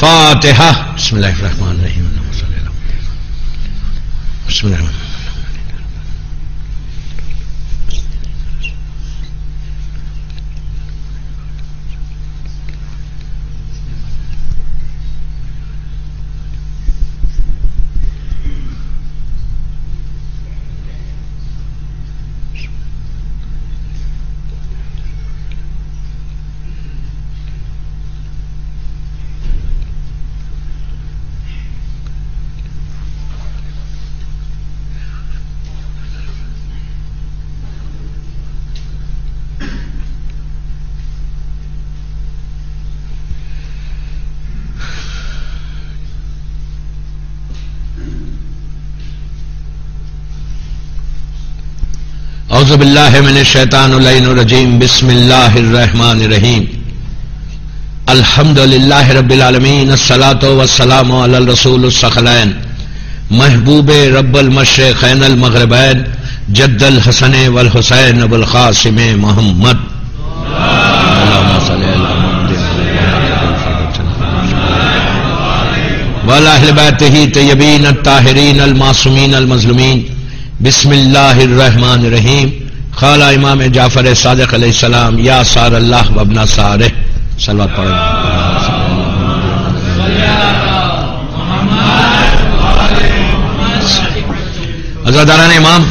فاتحہ. بسم اللہ الرحمن الرحیم. بسم اللہ الرحمن. اعوذ باللہ من الشیطان اللعین الرجیم. بسم اللہ الرحمن الرحیم. الحمد للہ رب العالمین. الصلاۃ والسلام علی الرسول الثقلین محبوب رب المشرقین المغربین جد الحسن والحسین ابو القاسم محمد. اللہم صلی علی محمد وعلی اہل بیتہ الطیبین الطاہرین المعصومین المظلومین. بسم اللہ الرحمن الرحیم. قال امام جعفر صادق علیہ السلام یا سار اللہ وابن سارہ. صلوات پڑھیں. عزاداران امام،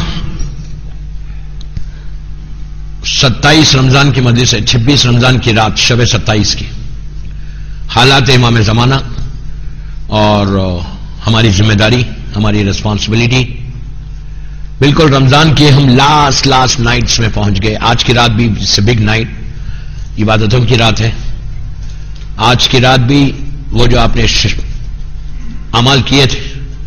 27 رمضان کی مجلس ہے، 26 رمضان کی رات، شب 27 کی. حالات امام زمانہ اور ہماری ذمہ داری، ہماری ریسپانسبلٹی. بالکل رمضان کی ہم لاسٹ نائٹس میں پہنچ گئے. آج کی رات بھی بگ نائٹ، عبادتوں کی رات ہے. آج کی رات بھی وہ جو آپ نے اعمال کیے تھے،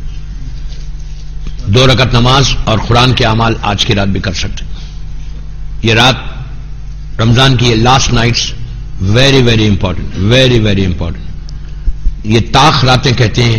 2 رکعت نماز اور قرآن کے اعمال، آج کی رات بھی کر سکتے. یہ رات رمضان کی یہ last nights very very important, very very important. یہ طاق راتیں کہتے ہیں،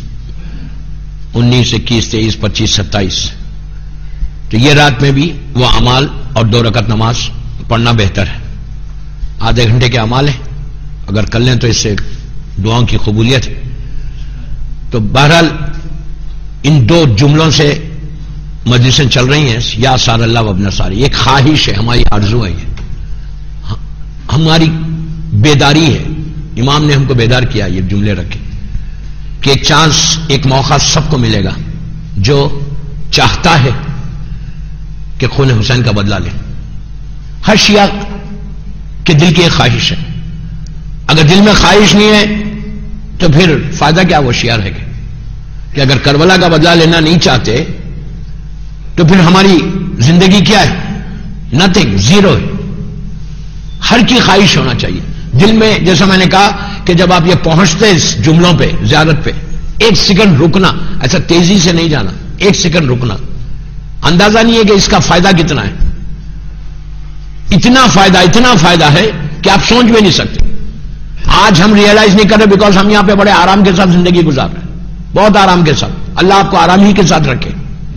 19 21 23 25 27. تو یہ رات میں بھی وہ اعمال اور 2 رکعت نماز پڑھنا بہتر ہے. آدھے گھنٹے کے اعمال ہیں، اگر کر لیں تو اس سے دعاؤں کی قبولیت ہے. تو بہرحال ان 2 جملوں سے مجلسیں چل رہی ہیں، یا سار اللہ وابن ساری. ایک خواہش ہے، ہماری آرزو ہے، یہ ہماری بیداری ہے. امام نے ہم کو بیدار کیا یہ جملے رکھے کہ ایک چانس، ایک موقع سب کو ملے گا جو چاہتا ہے کہ خون حسین کا بدلہ لے. ہر شیعہ کے دل کی ایک خواہش ہے. اگر دل میں خواہش نہیں ہے تو پھر فائدہ کیا وہ شیعہ رہ گئے. کہ اگر کربلا کا بدلہ لینا نہیں چاہتے تو پھر ہماری زندگی کیا ہے؟ نتھنگ، زیرو ہے. ہر کی خواہش ہونا چاہیے دل میں. جیسا میں نے کہا کہ جب آپ یہ پہنچتے اس جملوں پہ، زیارت پہ، 1 سیکنڈ رکنا، ایسا تیزی سے نہیں جانا، 1 سیکنڈ رکنا. اندازہ نہیں ہے کہ اس کا فائدہ کتنا ہے. اتنا فائدہ ہے کہ آپ سوچ بھی نہیں سکتے. آج ہم ریئلائز نہیں کر رہے بیکاز ہم یہاں پہ بڑے آرام کے ساتھ زندگی گزار رہے ہیں، بہت آرام کے ساتھ. اللہ آپ کو آرام ہی کے ساتھ رکھے.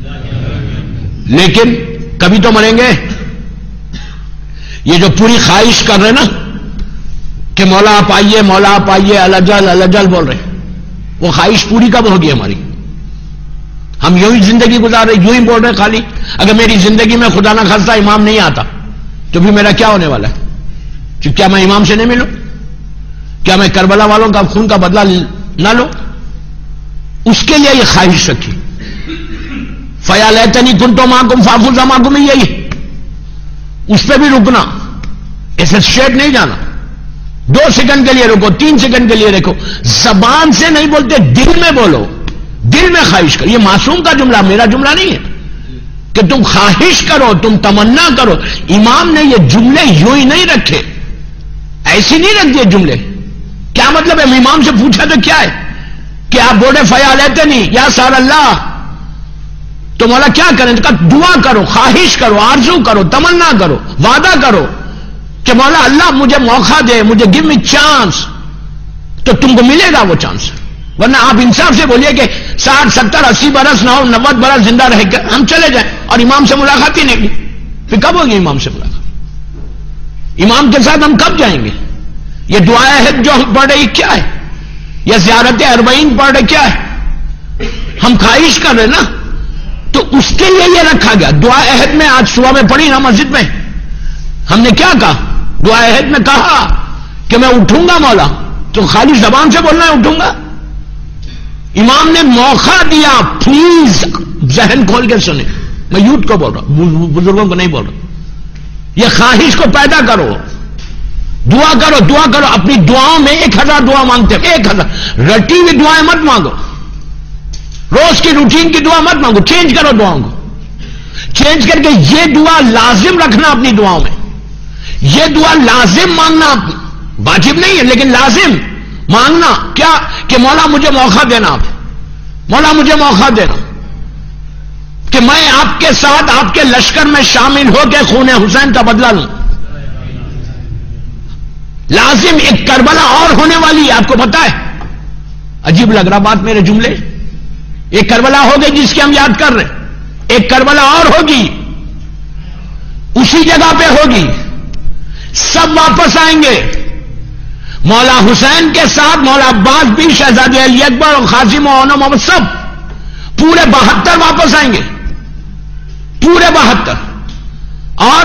لیکن کبھی تو مریں گے. یہ جو پوری خواہش کر رہے نا کہ مولا آپ آئیے، مولا آپ آئیے، الجل بول رہے، وہ خواہش پوری کب ہوگی ہماری؟ ہم یوں ہی زندگی گزار رہے، یوں ہی بول رہے خالی. اگر میری زندگی میں خدا نہ خواستہ امام نہیں آتا تو پھر میرا کیا ہونے والا ہے؟ کیا میں امام سے نہیں ملوں؟ کیا میں کربلا والوں کا خون کا بدلہ نہ لوں؟ اس کے لیے یہ خواہش رکھی. فیا لیتنی کنت معکم فافوز معکم، یہی اس پہ بھی رکنا، ایسے اسٹریٹ نہیں جانا. 2 سیکنڈ کے لیے رکو، 3 سیکنڈ کے لیے رکو. زبان سے نہیں بولتے، دل میں بولو، دل میں خواہش کرو. یہ معصوم کا جملہ، میرا جملہ نہیں ہے کہ تم خواہش کرو، تم تمنا کرو. امام نے یہ جملے یوں ہی نہیں رکھے، ایسی نہیں رکھ دیے جملے. کیا مطلب ہے؟ امام سے پوچھا تو کیا ہے کہ آپ بولے فیا لیتے نہیں یا سار اللہ، تو مولا کیا کریں؟ دعا کرو، خواہش کرو، آرزو کرو، تمنا کرو، وعدہ کرو کہ مولا اللہ مجھے موقع دے، مجھے گیو می چانس، تو تم کو ملے گا وہ چانس. ورنہ آپ انصاف سے بولیے کہ 60 70 80 برس 90 برس زندہ رہ کر ہم چلے جائیں اور امام سے ملاقات ہی نہیں کی، پھر کب ہوگی امام سے ملاقات؟ امام کے ساتھ ہم کب جائیں گے؟ یہ دعائیں ہیں جو ہم پڑھ رہے کیا ہے؟ یا زیارت اربعین پڑھ رہے، کیا ہے؟ ہم خواہش کر رہے نا، تو اس کے لیے یہ رکھا گیا۔ دعا عہد میں آج صبح میں پڑھی نا مسجد میں، ہم نے کیا کہا؟ دعا عہد میں کہا کہ میں اٹھوں گا مولا، تو خالی زبان سے بولنا ہے اٹھوں گا؟ امام نے موقع دیا، پلیز ذہن کھول کے سنیں، میں یوتھ کو بول رہا ہوں، بزرگوں کو نہیں بول رہا۔ یہ خواہش کو پیدا کرو، دعا کرو، دعا کرو، اپنی دعاؤں میں 1000 دعا مانگتے ہیں، 1000 رٹی ہوئی دعائیں مت مانگو، روز کی روٹین کی دعا مت مانگو، چینج کرو دعاؤں کو، چینج کر کے یہ دعا لازم رکھنا اپنی دعاؤں میں، یہ دعا لازم مانگنا، واجب نہیں ہے لیکن لازم مانگنا۔ کیا کہ مولا مجھے موقع دینا، مولا مجھے موقع دینا کہ میں آپ کے ساتھ آپ کے لشکر میں شامل ہو کے خون حسین کا بدلہ لوں۔ لازم ایک کربلا اور ہونے والی ہے، آپ کو پتا ہے؟ عجیب لگ رہا بات میرے جملے، ایک کربلا ہو گئی جس کی ہم یاد کر رہے ہیں، ایک کربلا اور ہوگی، اسی جگہ پہ ہوگی، سب واپس آئیں گے، مولا حسین کے ساتھ مولا عباس بھی، شہزادے علی اکبر اور قاسم و محمد، سب پورے 72 واپس آئیں گے، پورے 72۔ اور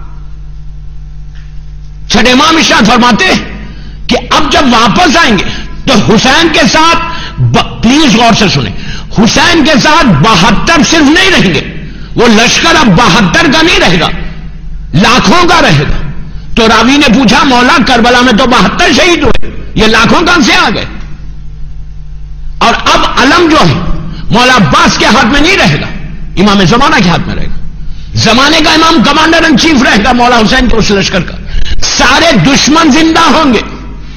چھٹے امام ارشاد فرماتے کہ اب جب واپس آئیں گے تو حسین کے ساتھ، پلیز غور سے سنیں، حسین کے ساتھ 72 صرف نہیں رہیں گے، وہ لشکر اب 72 کا نہیں رہے گا، لاکھوں کا رہے گا۔ تو راوی نے پوچھا مولا کربلا میں تو 72 شہید ہوئے، یہ لاکھوں کہاں سے آ گئے؟ اور اب علم جو ہے مولا عباس کے ہاتھ میں نہیں رہے گا، امام زمانہ کے ہاتھ میں رہے گا، زمانے کا امام کمانڈر ان چیف رہے گا مولا حسین کے اس لشکر کا۔ سارے دشمن زندہ ہوں گے،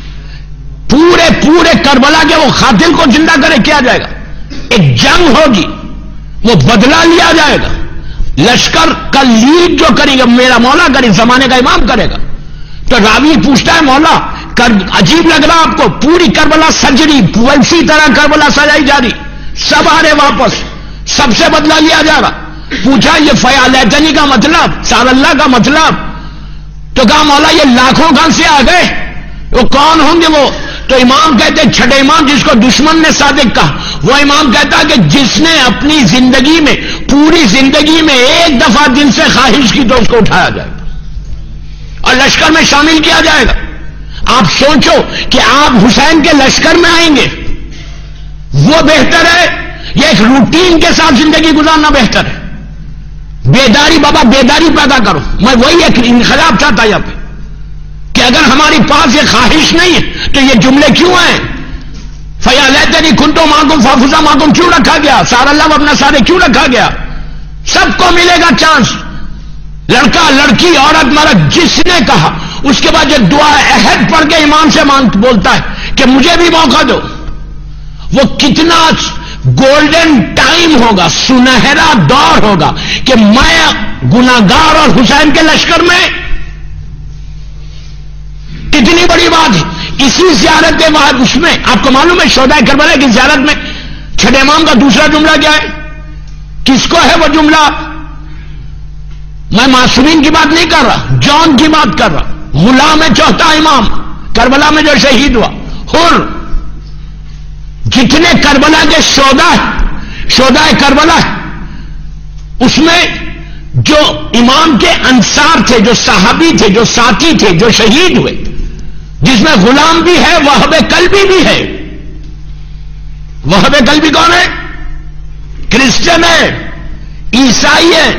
پورے کربلا کے وہ قاتل کو زندہ کرے کیا جائے گا، ایک جنگ ہوگی، وہ بدلہ لیا جائے گا، لشکر کا لیڈ جو کرے گا میرا مولا کرے، زمانے کا امام کرے گا۔ تو راوی پوچھتا ہے مولا عجیب لگ رہا آپ کو، پوری کربلا سجری، اسی طرح کربلا سجائی جا رہی، سب آ رہے واپس، سب سے بدلہ لیا جا رہا۔ پوچھا یہ فیالیتنی کا مطلب، سار اللہ کا مطلب؟ تو کہا مولا یہ لاکھوں کہاں سے آ گئے، وہ کون ہوں گے وہ؟ تو امام کہتے چھٹے امام جس کو دشمن نے صادق کہا، وہ امام کہتا کہ جس نے اپنی زندگی میں، پوری زندگی میں ایک دفعہ دل سے خواہش کی تو اس کو اٹھایا جائے گا اور لشکر میں شامل کیا جائے گا۔ آپ سوچو کہ آپ حسین کے لشکر میں آئیں گے، وہ بہتر ہے یا ایک روٹین کے ساتھ زندگی گزارنا بہتر ہے؟ بیداری بابا، بیداری پیدا کرو۔ میں وہی ایک انقلاب چاہتا یہاں پہ کہ اگر ہماری پاس یہ خواہش نہیں ہے تو یہ جملے کیوں ہیں؟ فیالیتنی کنتو معکم فافزا معکم کیوں رکھا گیا؟ سارا اللہ اپنا سارے کیوں رکھا گیا؟ سب کو ملے گا چانس، لڑکا لڑکی عورت مرد، جس نے کہا اس کے بعد یہ دعا عہد پڑھ کے امام سے بولتا ہے کہ مجھے بھی موقع دو، وہ کتنا گولڈن ٹائم ہوگا، سنہرا دور ہوگا کہ میں گناہگار اور حسین کے لشکر میں، کتنی بڑی بات ہے۔ اسی زیارت کے بعد اس میں آپ کو معلوم ہے شہداء کربلا کی زیارت میں چھٹے امام کا دوسرا جملہ کیا ہے؟ کس کو ہے وہ جملہ؟ میں معصومین کی بات نہیں کر رہا، جان کی بات کر رہا، غلام چوتھا امام کربلا میں جو شہید ہوا، حر، جتنے کربلا کے شہداء کربلا اس میں جو امام کے انصار تھے، جو صحابی تھے، جو ساتھی تھے، جو شہید ہوئے، جس میں غلام بھی ہے، وہب قلبی بھی ہے۔ وہب قلبی کون ہے؟ کرسچن ہے، عیسائی ہے۔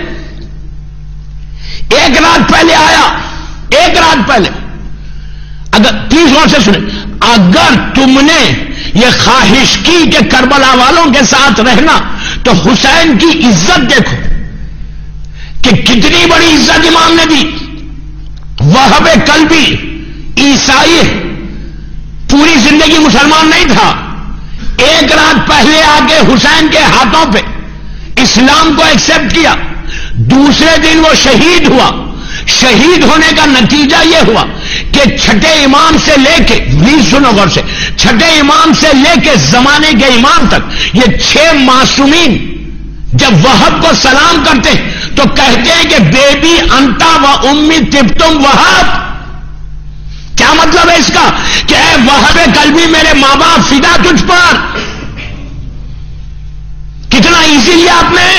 ایک رات پہلے آیا، ایک رات پہلے، اگر پلیز غور سے سنیں، اگر تم نے یہ خواہش کی کہ کربلا والوں کے ساتھ رہنا تو حسین کی عزت دیکھو کہ کتنی بڑی عزت امام نے دی۔ وہب قلبی عیسائی، پوری زندگی مسلمان نہیں تھا، ایک رات پہلے آ کے حسین کے ہاتھوں پہ اسلام کو ایکسپٹ کیا، دوسرے دن وہ شہید ہوا۔ شہید ہونے کا نتیجہ یہ ہوا کہ چھٹے امام سے لے کے، پلیز سنو غور سے، چھٹے امام سے لے کے زمانے کے امام تک یہ 6 معصومین جب وہب کو سلام کرتے تو کہتے ہیں کہ بیبی انتا و امی تبتم وہب، کیا مطلب ہے اس کا کہ اے وہاب قلبی میرے ماں باپ فدا تجھ پر. کتنا ایزی لیا آپ نے.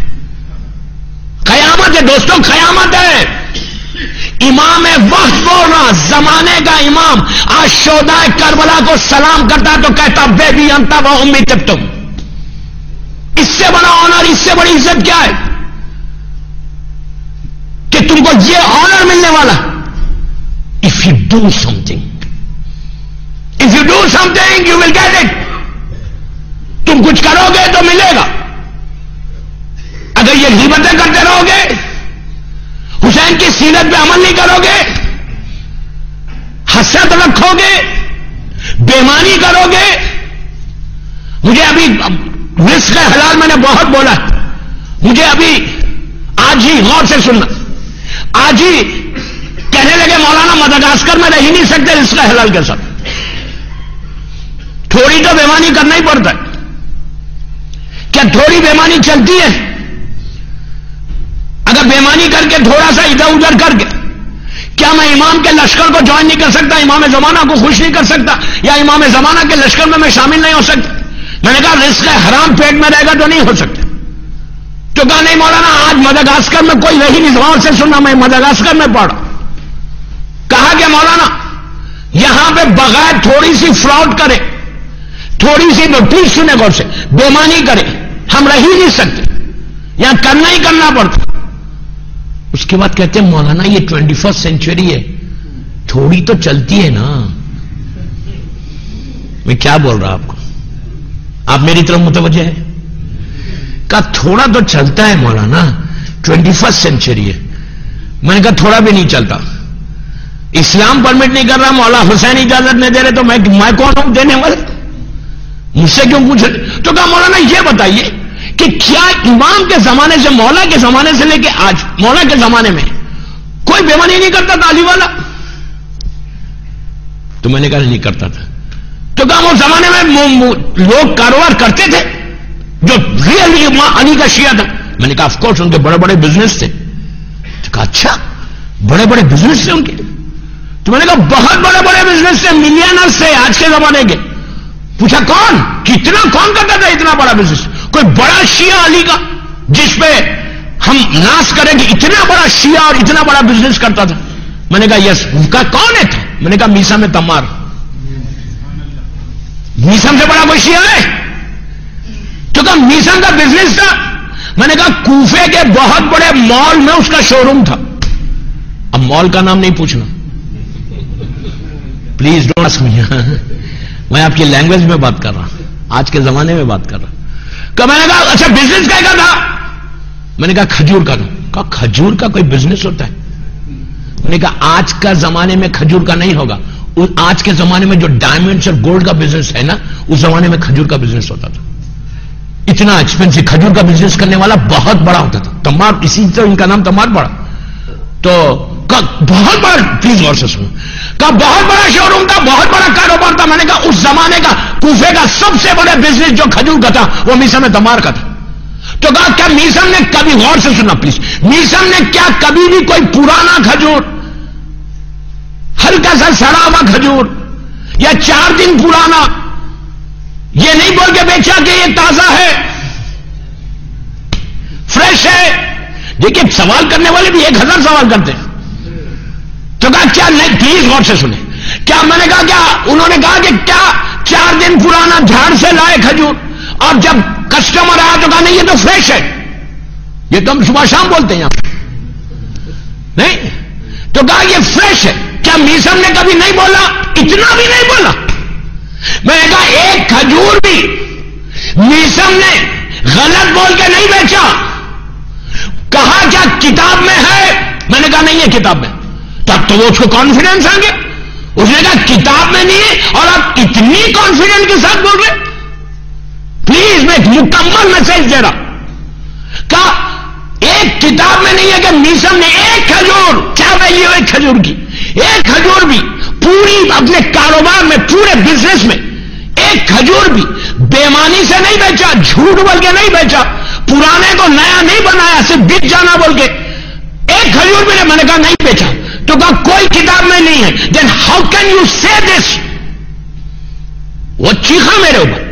قیامت ہے دوستوں, قیامت ہے. امام وقت بول رہا, زمانے کا امام آج شہدائے کربلا کو سلام کرتا تو کہتا بیبی انتا و امی تم. اس سے بڑا آنر, اس سے بڑی عزت کیا ہے کہ تم کو یہ آنر ملنے والا. If you do something, if you do something you will get it. تم کچھ کرو گے تو ملے گا. اگر یہ غیبتیں کرتے رہو گے, حسین کی سیرت پہ عمل نہیں کرو گے, حسد رکھو گے, بےمانی کرو گے. مجھے ابھی رزق حلال میں نے بہت بولا, مجھے ابھی آج ہی غور سے سننا, آج ہی کہنے لگے مولانا مدغاسکر میں رہ ہی نہیں سکتے رزق حلال کے ساتھ. تھوڑی تو بےمانی کرنا ہی پڑتا ہے. کیا تھوڑی بےمانی چلتی ہے؟ اگر بےمانی کر کے تھوڑا سا ادھر ادھر کر کے, کیا میں امام کے لشکر کو جوائن نہیں کر سکتا, امام زمانہ کو خوش نہیں کر سکتا, یا امام زمانہ کے لشکر میں شامل نہیں ہو سکتا؟ میں نے کہا رزق حرام پیٹ میں رہے گا تو نہیں ہو سکتا. تو کہا نہیں مولانا آج مدغاسکر میں کوئی رہی نہیں, غور سے سننا, میں مدغاسکر میں پڑھا. کہا کہ مولانا یہاں پہ بغیر تھوڑی سی فراڈ کرے, تھوڑی سی نوٹس سنے غور سے, بےمانی کرے, ہم رہ ہی نہیں سکتے, یہاں کرنا ہی کرنا پڑتا. اس کے بعد کہتے ہیں مولانا یہ 21 سینچری ہے, تھوڑی تو چلتی ہے نا. میں کیا بول رہا آپ کو, آپ میری طرف متوجہ ہے؟ کہا تھوڑا تو چلتا ہے مولانا, 21 سینچری ہے. میں نے کہا تھوڑا بھی نہیں چلتا, اسلام پرمٹ نہیں کر رہا, مولا حسین اجازت نہیں دے رہے, تو میں کون ہوں دینے والے, مجھ سے کیوں پوچھ رہے؟ تو کہا مولانا یہ بتائیے کہ کیا امام کے زمانے سے, مولا کے زمانے سے لے کے آج, مولا کے زمانے میں کوئی بےمانی نہیں کرتا تالی والا؟ تو میں نے کہا نہیں کرتا تھا. تو کہا وہ زمانے میں لوگ کاروبار کرتے تھے جو ریئلی علی کا شیعہ تھا؟ میں نے کہا آف کورس ان کے بڑے بڑے بزنس تھے. تو کہا اچھا بڑے بڑے بزنس تھے ان کے؟ تو میں نے کہا بہت بڑے بڑے بزنس تھے, ملینرز تھے آج کے زمانے کے. پوچھا کون, کتنا, کون کرتا تھا اتنا بڑا بزنس؟ کوئی بڑا شیعہ علی کا جس پہ ہم ناز کریں کہ اتنا بڑا شیعہ اور اتنا بڑا بزنس کرتا تھا؟ میں نے کہا یس. کہا کون ہے تھا؟ میں نے کہا میسا میں تمار. میسم سے بڑا کوئی شیعہ ہے؟ تو کہا میسم کا بزنس تھا. میں نے کہا کوفے کے بہت بڑے مال میں اس کا شو روم تھا. اب مال کا نام نہیں پوچھنا پلیز ڈونٹ آسک می, میں آپ کی لینگویج میں بات کر رہا ہوں, آج کے زمانے میں بات کر رہا ہوں. میں نے کہا اچھا بزنس کا تھا؟ میں نے کہا کھجور کا. کہا کھجور کا کوئی بزنس ہوتا ہے؟ میں نے کہا آج کا زمانے میں کھجور کا نہیں ہوگا, آج کے زمانے میں جو ڈائمنڈس اور گولڈ کا بزنس ہے نا, اس زمانے میں کھجور کا بزنس ہوتا تھا. اتنا ایکسپینسو کھجور کا بزنس کرنے والا بہت بڑا ہوتا تھا. تمار, اسی طرح ان کا نام تمار پڑا. تو بہت بڑا, پلیز غور سے سنو, کہا بہت بڑا شو روم تھا, بہت بڑا کاروبار تھا. میں نے کہا اس زمانے کا کوفے کا سب سے بڑا بزنس جو کھجور کا تھا وہ میسم تمار کا تھا. تو کہا کیا میسم نے کبھی, غور سے سننا پلیز, میسم نے کیا کبھی بھی کوئی پرانا کھجور, ہلکا سا سڑا ہوا کھجور یا 4 دن پرانا, یہ نہیں بول کے بیچا کہ یہ تازہ ہے, فریش ہے؟ دیکھیے سوال کرنے والے بھی 1000 سوال کرتے ہیں. تو کہا کیا نہیں, پلیز غور سے سنیں, کیا میں نے کہا کیا انہوں نے کہا کہ کیا 4 دن پرانا جھاڑ سے لائے کھجور, اور جب کسٹمر آیا تو کہا نہیں یہ تو فریش ہے, یہ تو ہم صبح شام بولتے ہیں یہاں نہیں, تو کہا یہ فریش ہے. کیا میسم نے کبھی نہیں بولا, اتنا بھی نہیں بولا؟ میں نے کہا ایک کھجور بھی میسم نے غلط بول کے نہیں بیچا. کہا کیا کتاب میں ہے؟ میں نے کہا نہیں ہے کتاب میں. تب تو وہ اس کو کانفیڈنس آ گیا, اس نے کہا کتاب میں نہیں ہے اور آپ اتنی کانفیڈنس کے ساتھ بول رہے. پلیز میں ایک مکمل میسج دے رہا. کہا ایک کتاب میں نہیں ہے کہ میسم نے ایک کھجور, کیا ویلیو ہے کھجور کی, ایک کھجور بھی پوری اپنے کاروبار میں, پورے بزنس میں ایک کھجور بھی بےمانی سے نہیں بیچا, جھوٹ بول کے نہیں بیچا, پرانے کو نیا نہیں بنایا, صرف بک جانا بول کے ایک کھجور بھی نہیں. میں نے کہا نہیں بیچا. تو کہا کوئی کتاب میں نہیں ہے. دین ہاؤ کین یو سے دس؟ وہ چیخا میرے اوپر.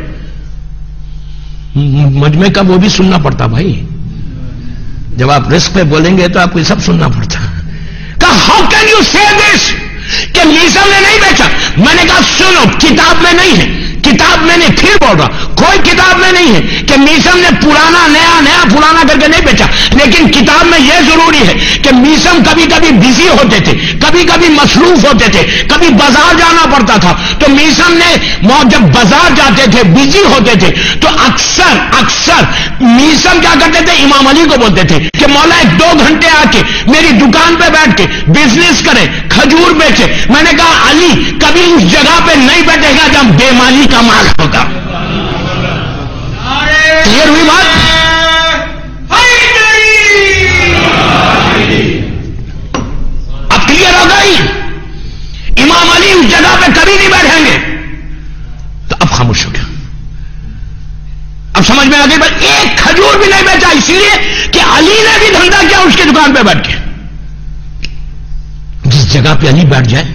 مجمع کا وہ بھی سننا پڑتا بھائی. جب آپ رزق پہ بولیں گے تو آپ کو سب سننا پڑتا. کہا ہاؤ کین یو سے دس کہ میزم نے نہیں بیچا؟ میں نے کہا سنو، کتاب میں نہیں ہے. کتاب میں نے پھر بول رہا کوئی کتاب میں نہیں ہے کہ میزم نے پرانا نیا نیا پرانا کر کے نہیں بیچا. لیکن کتاب میں یہ ضروری ہے کہ میزم کبھی کبھی بزی ہوتے تھے، کبھی کبھی مصروف ہوتے تھے، کبھی بازار جانا پڑتا تھا. تو میزم نے جب بازار جاتے تھے، بزی ہوتے تھے، تو اکثر میزم کیا کرتے تھے؟ امام علی کو بولتے تھے کہ مولا 1-2 گھنٹے آ کے میری دکان پہ بیٹھ کے بزنس کرے، کھجور بیچے. میں نے کہا علی کبھی اس جگہ پہ نہیں بیٹھے گا جب بے مالی کا مال ہوگا. کلیئر ہوئی بات؟ اب کلیئر ہو گئی. امام علی اس جگہ پہ کبھی نہیں بیٹھیں گے. تو اب خاموش ہو گیا. اب سمجھ میں آ گئی بھائی ایک کھجور بھی نہیں بیچا اس لیے کہ علی نے بھی دھندا کیا اس کی دکان پہ بیٹھ کے. جس جگہ پہ علی بیٹھ جائے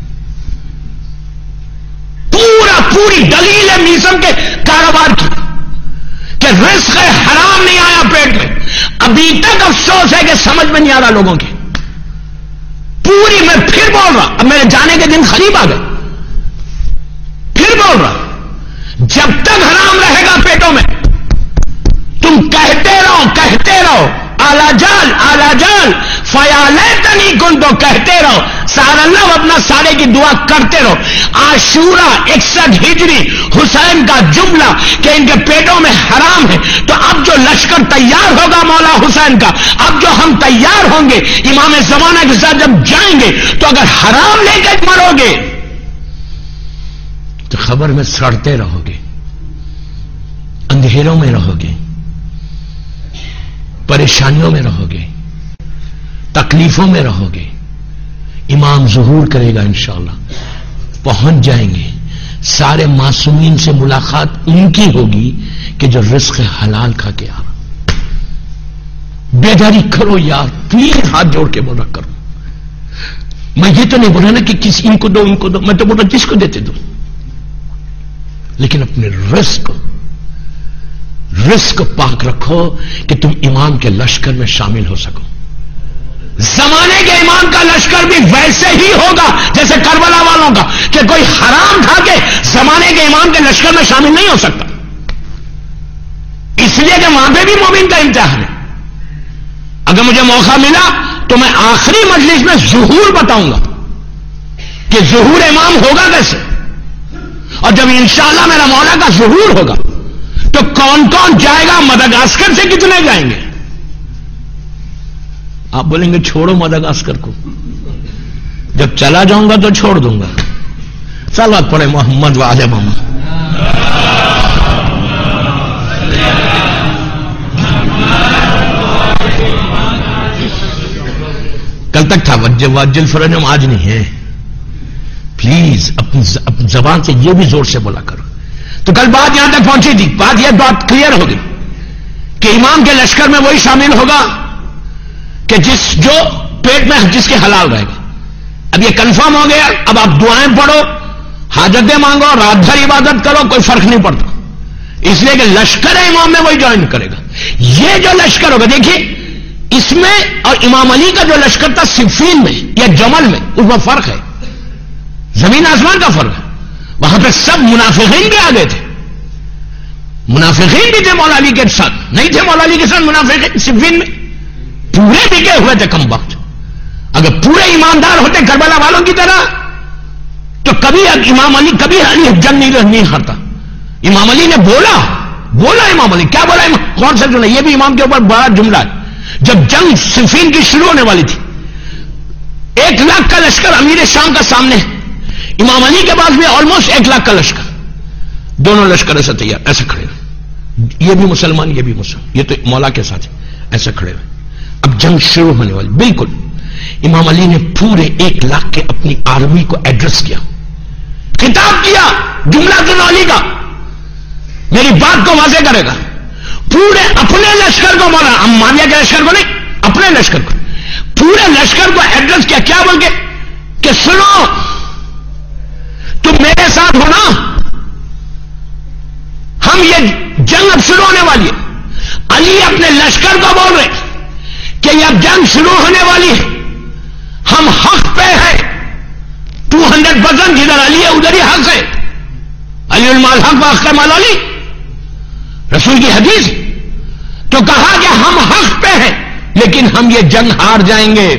پوری دلیل ہے میزم کے کاروبار کی کہ رزق حرام نہیں آیا پیٹ میں. ابھی تک افسوس ہے کہ سمجھ میں نہیں آ رہا لوگوں کی. پوری میں پھر بول رہا، اب میرے جانے کے دن قریب آ گئے، پھر بول رہا جب تک حرام رہے گا پیٹوں میں تم کہتے رہو اعلی جال فیالیتنی کن، تو کہتے رہو سارا اللہ اپنا سارے کی دعا کرتے رہو. عاشورہ 61 ہجری حسین کا جملہ کہ ان کے پیٹوں میں حرام ہے. تو اب جو لشکر تیار ہوگا مولا حسین کا، اب جو ہم تیار ہوں گے امام زمانہ کے ساتھ جب جائیں گے، تو اگر حرام لے کے مرو گے تو خبر میں سڑتے رہو گے، اندھیروں میں رہو گے، پریشانیوں میں رہو گے، تکلیفوں میں رہو گے. امام ظہور کرے گا انشاءاللہ، پہنچ جائیں گے. سارے معصومین سے ملاقات ان کی ہوگی کہ جو رزق حلال کھا کے آ. بیداری کرو یار پلیز، ہاتھ جوڑ کے بولا کرو. میں یہ تو نہیں بولا نا کہ کسی ان کو دو ان کو دو، میں تو بولا جس کو دیتے دو، لیکن اپنے رزق پاک رکھو کہ تم امام کے لشکر میں شامل ہو سکو. زمانے کے امام کا لشکر بھی ویسے ہی ہوگا جیسے کربلا والوں کا، کہ کوئی حرام کھا کے زمانے کے امام کے لشکر میں شامل نہیں ہو سکتا، اس لیے کہ وہاں پہ بھی مومن کا امتحان ہے. اگر مجھے موقع ملا تو میں آخری مجلس میں ظہور بتاؤں گا کہ ظہور امام ہوگا کیسے. اور جب انشاءاللہ میرا مولا کا ظہور ہوگا تو کون کون جائے گا، مدغاسکر سے کتنے جائیں گے؟ آپ بولیں گے چھوڑو مدغاسکر کو، جب چلا جاؤں گا تو چھوڑ دوں گا. صلوات پڑھے محمد وعلى محمد. کل تک تھا وجل فرجم، آج نہیں ہے. پلیز اپنی زبان سے یہ بھی زور سے بولا کرو. تو کل بات یہاں تک پہنچی تھی، بات کلیئر ہوگی کہ امام کے لشکر میں وہی شامل ہوگا کہ جو پیٹ میں جس کے حلال رہے گا. اب یہ کنفرم ہو گیا. اب آپ دعائیں پڑھو، حاجتیں مانگو، رات بھر عبادت کرو، کوئی فرق نہیں پڑتا، اس لیے کہ لشکر امام میں وہی جوائن کرے گا. یہ جو لشکر ہوگا دیکھیے اس میں اور امام علی کا جو لشکر تھا صفین میں یا جمل میں، اس میں فرق ہے، زمین آسمان کا فرق ہے. وہاں پہ سب منافقین بھی آ گئے تھے، منافقین بھی تھے مولا علی کے ساتھ، نہیں تھے مولا علی کے ساتھ منافقین صفین میں، پورے بکے ہوئے تھے کم وقت. اگر پورے ایماندار ہوتے کربلا والوں کی طرح تو کبھی امام علی کبھی علی جنگ نہیں ہارتا. امام علی نے بولا امام علی کیا بولا؟ کون سا جملہ؟ یہ بھی امام کے اوپر بڑا جملہ ہے. جب جنگ صفین کی شروع ہونے والی تھی، 1 لاکھ کا لشکر امیر شام کا سامنے، امام علی کے پاس بھی آلموسٹ 1 لاکھ کا لشکر، دونوں لشکر ایسے تیار، ایسے کھڑے ہوئے، یہ بھی مسلمان یہ بھی مسلمان، یہ تو مولا کے ساتھ ایسے کھڑے ہوئے. اب جنگ شروع ہونے والی، بالکل امام علی نے پورے 1 لاکھ کے اپنی آرمی کو ایڈریس کیا، خطاب کیا جملہ علی کا، میری بات کو واضح کرے گا. پورے اپنے لشکر کو مولا، معاویہ کے لشکر کو نہیں، اپنے لشکر کو پورے لشکر کو ایڈریس کیا کیا بول کے کہ سنو تم میرے ساتھ ہونا، ہم یہ جنگ اب شروع ہونے والی ہے. علی اپنے لشکر کو بول رہے کہ یہ اب جنگ شروع ہونے والی ہے، ہم حق پہ ہیں 200%. جدھر علی ہے ادھر ہی حق ہے. علی المال حق و حق مال علی، رسول کی حدیث. تو کہا کہ ہم حق پہ ہیں لیکن ہم یہ جنگ ہار جائیں گے.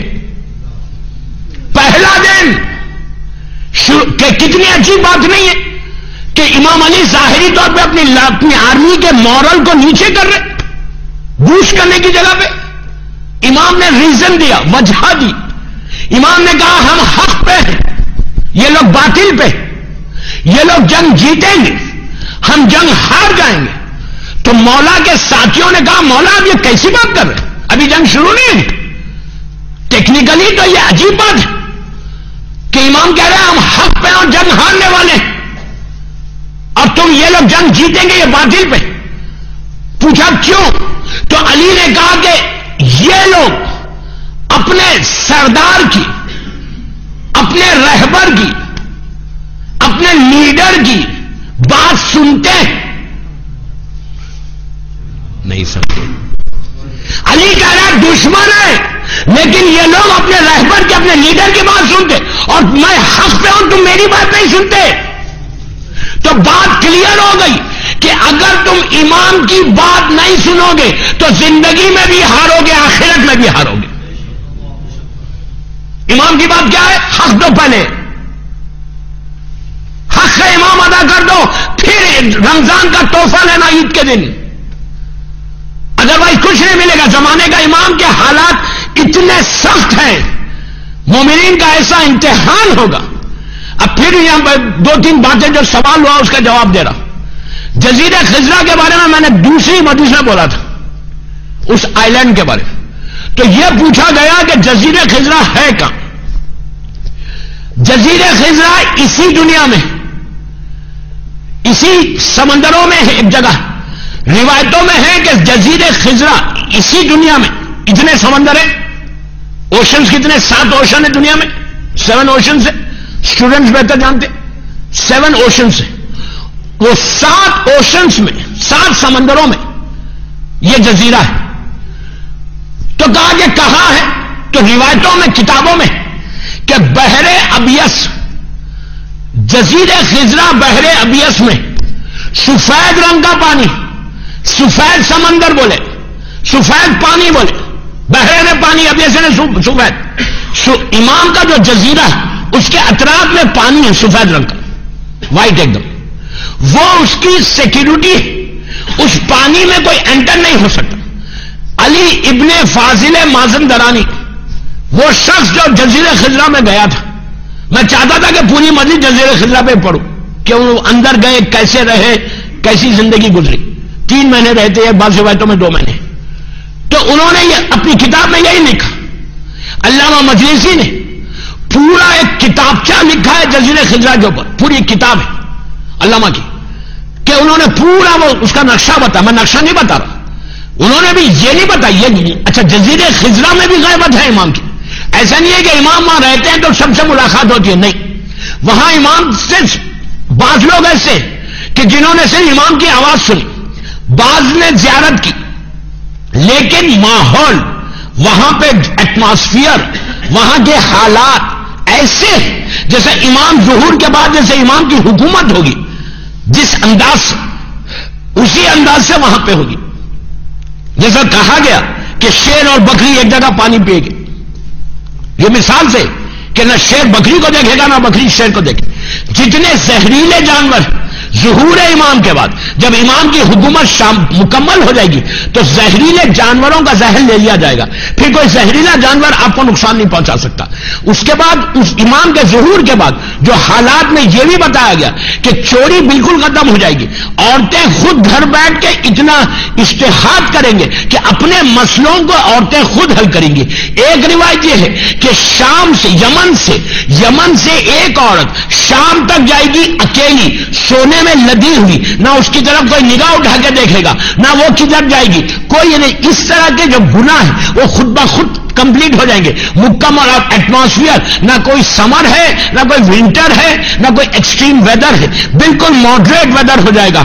پہلا دن کہ کتنی عجیب بات نہیں ہے کہ امام علی ظاہری طور پہ اپنی آرمی کے مورل کو نیچے کر رہے، بوسٹ کرنے کی جگہ پہ. امام نے ریزن دیا، وجہ دی. امام نے کہا ہم حق پہ ہیں، یہ لوگ باطل پہ، یہ لوگ جنگ جیتیں گے، ہم جنگ ہار جائیں گے. تو مولا کے ساتھیوں نے کہا مولا اب یہ کیسی بات کر رہے ہیں، ابھی جنگ شروع نہیں ہے. ٹیکنیکلی تو یہ عجیب بات ہے کہ امام کہہ رہے ہیں ہم حق پہ اور جنگ ہارنے والے ہیں، اور تم یہ لوگ جنگ جیتیں گے یہ باطل پہ. پوچھا کیوں؟ تو علی نے کہا کہ یہ لوگ اپنے سردار کی، اپنے رہبر کی، اپنے لیڈر کی بات سنتے ہیں نہیں سمجھے. علی کہہ رہا ہے دشمن ہے لیکن یہ لوگ اپنے رہبر کے، اپنے لیڈر کی بات سنتے، اور میں حق پہ ہوں تم میری بات نہیں سنتے. تو بات کلیئر ہو گئی کہ اگر تم امام کی بات نہیں سنو گے تو زندگی میں بھی ہارو گے، آخرت میں بھی ہارو گے. امام کی بات کیا ہے؟ حق دو، پہلے حق کا امام ادا کر دو، پھر رمضان کا تحفہ لینا عید کے دن. ادروائز کچھ نہیں ملے گا. زمانے کا امام کے حالات اتنے سخت ہیں، مومنین کا ایسا امتحان ہوگا. اب پھر یہاں پر 2-3 باتیں جو سوال ہوا اس کا جواب دے رہا. جزیرہ خضرا کے بارے میں نے دوسری مجلس میں بولا تھا، اس آئی لینڈ کے بارے میں. تو یہ پوچھا گیا کہ جزیرہ خضرا ہے کہاں؟ جزیرہ خضرا اسی دنیا میں، اسی سمندروں میں ہے ایک جگہ. روایتوں میں ہے کہ جزیرہ خضرا اسی دنیا میں، اتنے سمندر ہیں. اوشنز کتنے؟ 7 اوشن ہے دنیا میں، 7 اوشنز ہے. اسٹوڈنٹس بہتر جانتے 7 اوشنز ہیں. وہ 7 اوشنز میں، 7 سمندروں میں یہ جزیرہ ہے. تو کہا کہ کہاں ہے؟ تو روایتوں میں، کتابوں میں کہ بحر ابیس، جزیرہ خضرا بحر ابیس میں سفید رنگ کا پانی، سفید سمندر بولے، سفید پانی بولے، بحر نے پانی، ابیس نے سفید. امام کا جو جزیرہ ہے اس کے اطراف میں پانی ہے سفید رنگ کا، وائٹ ایک دم. وہ اس کی سیکیورٹی ہے، اس پانی میں کوئی انٹر نہیں ہو سکتا. علی ابن فاضل مازندرانی، وہ شخص جو جزیرہ خضرا میں گیا تھا. میں چاہتا تھا کہ پوری مزید جزیرہ خضرا پہ پڑھوں کہ وہ اندر گئے، کیسے رہے، کیسی زندگی گزری. 3 مہینے رہتے ہیں، بعض روایتوں میں 2 مہینے. تو انہوں نے یہ اپنی کتاب میں یہی لکھا. علامہ مجلسی نے پورا ایک کتابچہ لکھا ہے جزیرہ خضرا کے اوپر، پوری کتاب ہے علامہ کی، کہ انہوں نے پورا وہ اس کا نقشہ بتا. میں نقشہ نہیں بتا رہا، انہوں نے بھی یہ نہیں بتایا. اچھا جزیرہ خضرا میں بھی غیبت ہے امام کی. ایسا نہیں ہے کہ امام وہاں رہتے ہیں تو سب سے ملاقات ہوتی ہے، نہیں. وہاں امام سے بعض لوگ ایسے کہ جنہوں نے صرف امام کی آواز سنی، بعض نے زیارت کی، لیکن ماحول وہاں پہ، ایٹماسفیئر، وہاں کے حالات ایسے جیسے امام ظہور کے بعد جیسے امام کی حکومت ہوگی، جس انداز سے، اسی انداز سے وہاں پہ ہوگی. جیسا کہا گیا کہ شیر اور بکری ایک جگہ پانی پیے گے. یہ مثال سے کہ نہ شیر بکری کو دیکھے گا نہ بکری شیر کو دیکھے. جتنے زہریلے جانور ظہور امام کے بعد، جب امام کی حکومت مکمل ہو جائے گی تو زہریلے جانوروں کا زہر لے لیا جائے گا، پھر کوئی زہریلا جانور آپ کو نقصان نہیں پہنچا سکتا. اس کے بعد، اس امام کے ظہور کے بعد جو حالات میں یہ بھی بتایا گیا کہ چوری بالکل ختم ہو جائے گی. عورتیں خود گھر بیٹھ کے اتنا اجتہاد کریں گے کہ اپنے مسئلوں کو عورتیں خود حل کریں گی. ایک روایت یہ ہے کہ شام سے، یمن سے ایک عورت شام تک جائے گی اکیلی، سونے میں لدی ہوئی، نہ اس کی طرف کوئی نگاہ اٹھا کے دیکھے گا، نہ وہ کدھر جائے گی، کوئی نہیں. اس طرح کے جو گناہ ہے وہ خود بخود कंप्लीट हो जाएंगे। मुकम्मल एटमॉस्फेयर, ना कोई समर है, ना कोई विंटर है, ना कोई एक्सट्रीम वेदर है, बिल्कुल मॉडरेट वेदर हो जाएगा।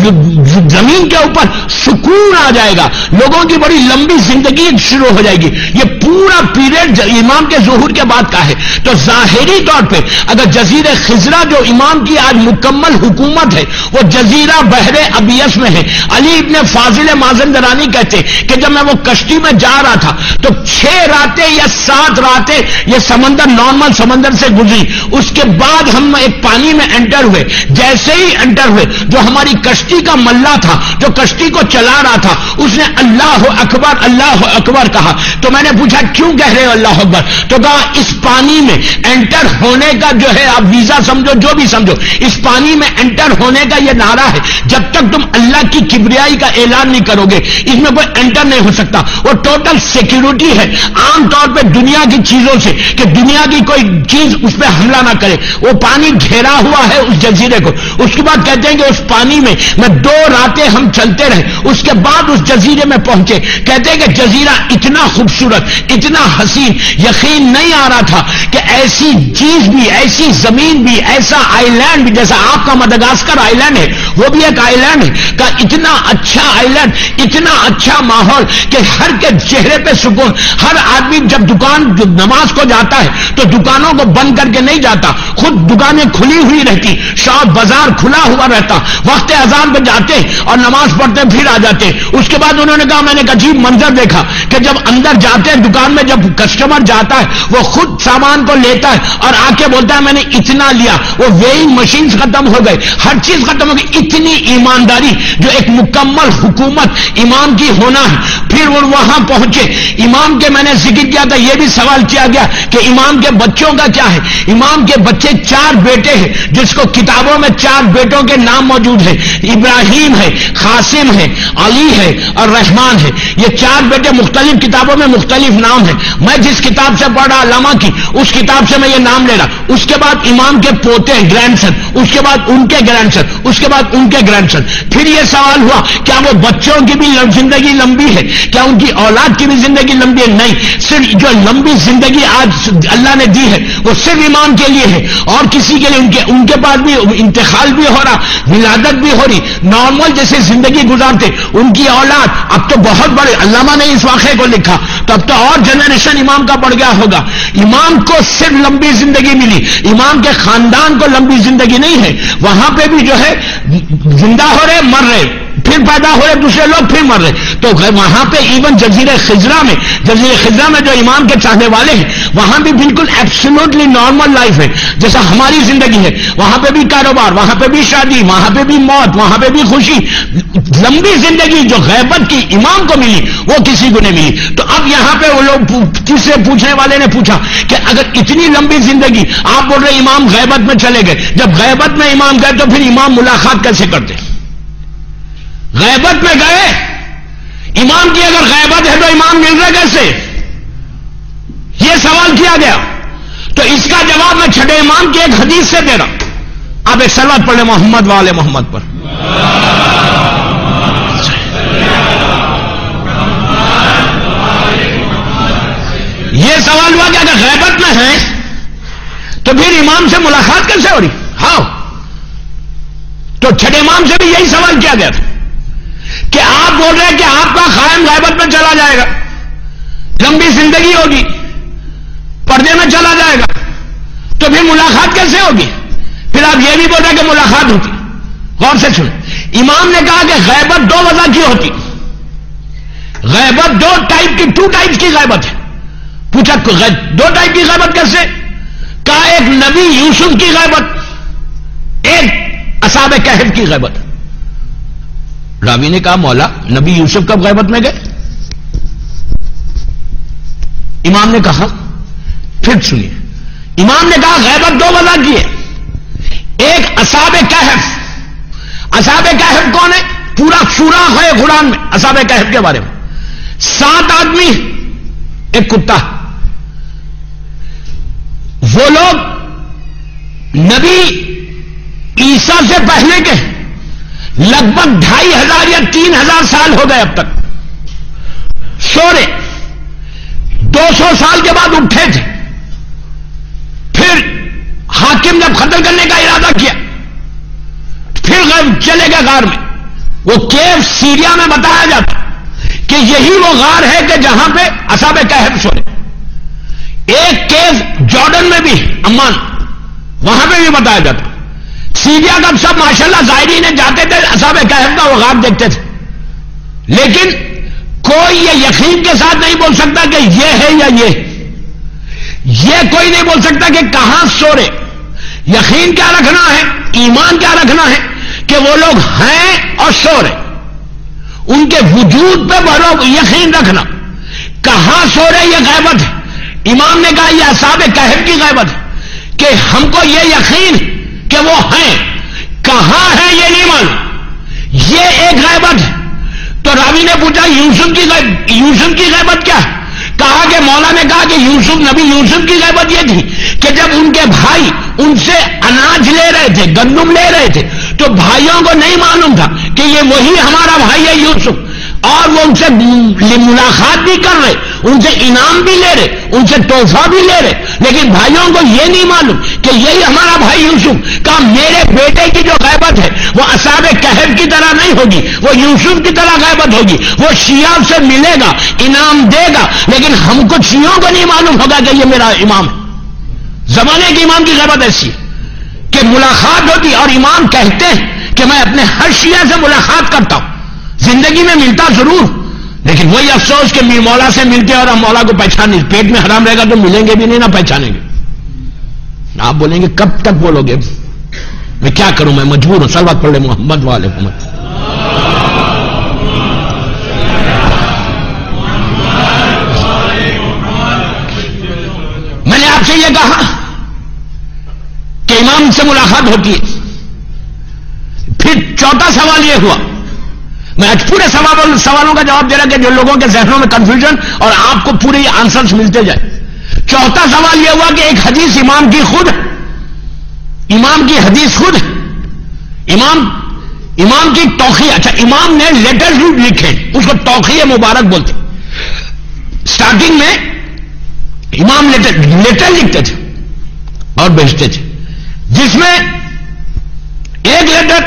जमीन के ऊपर सुकून आ जाएगा, लोगों की बड़ी लंबी जिंदगी शुरू हो जाएगी। ये पूरा पीरियड इमाम के ज़ुहूर के बाद का है। तो ज़ाहिरी तौर पे अगर जजीरे खिजरा जो इमाम की आज मुकम्मल हुकूमत है वो जजीरा बहरे अबियस में है। अली इब्ने फाजिल माज़ंदरानी कहते कि जब मैं वो कश्ती में जा रहा था तो 6 रातें या 7 रातें ये समंदर, नॉर्मल समंदर से गुजरी। उसके बाद हम एक पानी में एंटर हुए। जैसे ही एंटर हुए, जो हमारी कश्ती का मल्ला था, जो कश्ती को चला रहा था, उसने अल्लाह अकबर कहा। तो मैंने पूछा क्यों कह रहे हो अल्लाह अकबर? तो कहा इस पानी में एंटर होने का जो है, आप वीजा समझो जो भी समझो, इस पानी में एंटर होने का यह नारा है। जब तक तुम अल्लाह की किबरियाई का ऐलान नहीं करोगे इसमें कोई एंटर नहीं हो सकता। वो टोटल सिक्योरिटी है आमतौर पे दुनिया की चीजों से, कि दुनिया की कोई चीज उस पर हमला ना करे। वो पानी घेरा हुआ है उस जजीरे को। उसके बाद कहते हैं कि उस पानी में 2 रातें हम चलते रहे, उसके बाद उस जजीरे में पहुंचे। कहते हैं कि जजीरा इतना खूबसूरत, इतना हसीन, यकीन नहीं आ रहा था कि ऐसी चीज भी, ऐसी जमीन भी, ऐसा आइलैंड भी, जैसा आपका मडागास्कर आइलैंड है वो भी एक आइलैंड है, का इतना अच्छा आइलैंड, इतना अच्छा माहौल कि हर के चेहरे पे सुकून। हर आदमी जब नमाज को जाता है तो दुकानों को बंद करके नहीं जाता, खुद दुकानें खुली हुई रहती, शॉप बाजार खुला हुआ रहता। वक्त अजान पे जाते और नमाज पढ़ते फिर आ जाते। उसके बाद उन्होंने कहा, मैंने एक अजीब मंजर देखा कि जब अंदर जाते हैं दुकान में, जब कस्टमर जाता है वो खुद सामान को लेता है और आके बोलता है मैंने इतना लिया। वो वेइंग मशीन खत्म हो गई, हर चीज खत्म हो गई। इतनी ईमानदारी जो एक मुकम्मल हुकूमत इमाम की होना है। फिर वो वहां पहुंचे, इमाम के मैंने जिक्र किया था, यह भी सवाल किया गया कि इमाम के बच्चों का क्या है। इमाम के बच्चे 4 बेटे हैं, जिसको किताबों में 4 बेटों के नाम मौजूद है। इब्राहिम है, कासिम है, अली है और रहमान है। ये 4 बेटे मुख्तलिफ किताबों में मुख्तलिफ नाम है। मैं जिस किताब से पढ़ा अल्लामा की, उस किताब से मैं ये नाम ले रहा। उसके बाद इमाम के पोते, ग्रैंडसन, उसके बाद उनके ग्रैंडसन, उसके बाद उनके ग्रैंडसन। फिर यह सवाल हुआ क्या वो बच्चों की भी जिंदगी लंबी है, क्या उनकी औलाद की भी जिंदगी लंबी है? नहीं, सिर्फ जो लंबी जिंदगी आज अल्लाह ने दी है वो सिर्फ इमाम के लिए है और किसी के लिए। उनके पास भी इंतकाल भी हो रहा, विलादत भी हो रही, नॉर्मल जैसे जिंदगी गुजारते उनकी औलाद। अब तो बहुत बड़े, अल्लामा ने इस वाक़े को लिखा तो अब तो और जनरेशन इमाम का बढ़ गया होगा। इमाम को सिर्फ लंबी जिंदगी मिली, इमाम के खानदान को लंबी जिंदगी नहीं है। वहां पे भी जो है जिंदा हो रहे, मर रहे, फिर पैदा हो रहे दूसरे लोग, फिर मर रहे। तो वहां पे इवन जजीरे खिजरा में जो इमाम के चाहने वाले हैं वहां भी बिल्कुल एब्सोल्युटली नॉर्मल लाइफ है जैसा हमारी जिंदगी है। वहां पे भी कारोबार, वहां पे भी शादी, वहां पे भी मौत, वहां पे भी खुशी। लंबी जिंदगी जो गैबत की इमाम को मिली वो किसी को नहीं मिली। तो अब यहां पे वो लोग, तीसरे पूछने वाले ने पूछा कि अगर इतनी लंबी जिंदगी, आप बोल रहे इमाम गैबत में चले गए, जब गैबत में इमाम गए तो फिर इमाम मुलाकात कैसे करते? गैबत में गए, इमाम की अगर गैबत है तो इमाम मिल रहे कैसे? यह सवाल किया गया। तो इसका जवाब मैं छठे इमाम की एक हदीस से दे रहा। आप एक सलावत पढ़े मोहम्मद वाले मोहम्मद पर। यह सवाल हुआ कि अगर गैबत में है तो फिर इमाम से मुलाकात कैसे हो रही? हाँ, तो छठे इमाम से भी यही सवाल किया गया था कि आप बोल रहे हैं कि आपका कायम गैबत में चला जाएगा, लंबी जिंदगी होगी, पर्दे में चला जाएगा, तो फिर मुलाकात कैसे होगी? फिर आप यह भी बोल रहे हैं कि मुलाकात होती। गौर से सुनो, इमाम ने कहा कि गैबत 2 वजह की होती। गैबत 2 टाइप की गैबत है। पूछा 2 टाइप की गैबत कैसे? कहा एक नबी यूसुफ की गैबत, एक असहाबे कहफ की गैबत। रावी ने कहा मौला नबी यूसुफ कब गैबत में गए? इमाम ने कहा, फिर सुनिए, इमाम ने कहा गैबत 2 वजह की है। एक असहाबे कहफ। असहाबे कहफ कौन है? पूरा सूरा है कुरान में असहाबे कहफ के बारे में। 7 आदमी, एक कुत्ता। वो लोग नबी ईसा से पहले के लगभग 2500 या 3000 साल हो गए अब तक सो रहे। 2 200 سال کے بعد اٹھے تھے. پھر حاکم جب قتل کرنے کا ارادہ کیا پھر چلے گئے غار میں. وہ کیو سیریا میں بتایا جاتا کہ یہی وہ غار ہے کہ جہاں پہ اصحاب کہف سوئے. ایک کیو جارڈن میں بھی عمان وہاں پہ بھی بتایا جاتا. سیریا کا سب ماشاءاللہ زائرین جاتے تھے اصحاب کہف کا وہ غار دیکھتے تھے. لیکن کوئی یہ یقین کے ساتھ نہیں بول سکتا کہ یہ ہے یا یہ کوئی نہیں بول سکتا کہ کہاں سو رہے. یقین کیا رکھنا ہے, ایمان کیا رکھنا ہے کہ وہ لوگ ہیں اور سو رہے. ان کے وجود پہ بھرو یقین رکھنا. کہاں سو رہے یہ غیبت ہے. امام نے کہا یہ اصحاب کہف کی غیبت ہے کہ ہم کو یہ یقین کہ وہ ہیں, کہاں ہیں یہ نہیں معلوم, یہ ایک غیبت ہے. تو راوی نے پوچھا یوسف کی غیبت کیا ہے؟ کہا کہ مولا نے کہا کہ نبی یوسف کی غیبت یہ تھی کہ جب ان کے بھائی ان سے اناج لے رہے تھے, گندم لے رہے تھے, تو بھائیوں کو نہیں معلوم تھا کہ یہ وہی ہمارا بھائی ہے یوسف, اور وہ ان سے ملاقات بھی کر رہے, ان سے انعام بھی لے رہے, ان سے تحفہ بھی لے رہے, لیکن بھائیوں کو یہ نہیں معلوم کہ یہی ہمارا بھائی یوسف. کہا میرے بیٹے کی جو غیبت ہے وہ اصحاب کہف کی طرح نہیں ہوگی, وہ یوسف کی طرح غیبت ہوگی. وہ شیعہ سے ملے گا, انعام دے گا, لیکن ہم کو شیعوں کو نہیں معلوم ہوگا کہ یہ میرا امام ہے. زمانے کے امام کی غیبت ایسی ہے کہ ملاقات ہوتی, اور امام کہتے ہیں کہ میں اپنے ہر شیعہ سے ملاقات کرتا ہوں, زندگی میں ملتا ضرور, لیکن وہی افسوس کہ مولا سے ملتے اور ہم مولا کو پہچان نہیں. پیٹ میں حرام رہے گا تو ملیں گے بھی نہیں, نہ پہچانیں گے. آپ بولیں گے کب تک بولو گے, میں کیا کروں, میں مجبور ہوں. صلوات پڑھ لے محمد والے محمد. میں نے آپ سے یہ کہا کہ امام سے ملاقات ہوتی ہے. پھر چوتھا سوال یہ ہوا, میں آج پورے سوالوں کا جواب دے رہا کہ جو لوگوں کے ذہنوں میں کنفیوژن اور آپ کو پورے آنسرز ملتے جائیں. چوتھا سوال یہ ہوا کہ ایک حدیث امام کی خود, امام کی حدیث خود, امام کی توقیہ. اچھا, امام نے لیٹر بھی لکھے, اس کو توقیہ مبارک بولتے. سٹارٹنگ میں امام لیٹر لکھتے تھے اور بھیجتے تھے, جس میں ایک لیٹر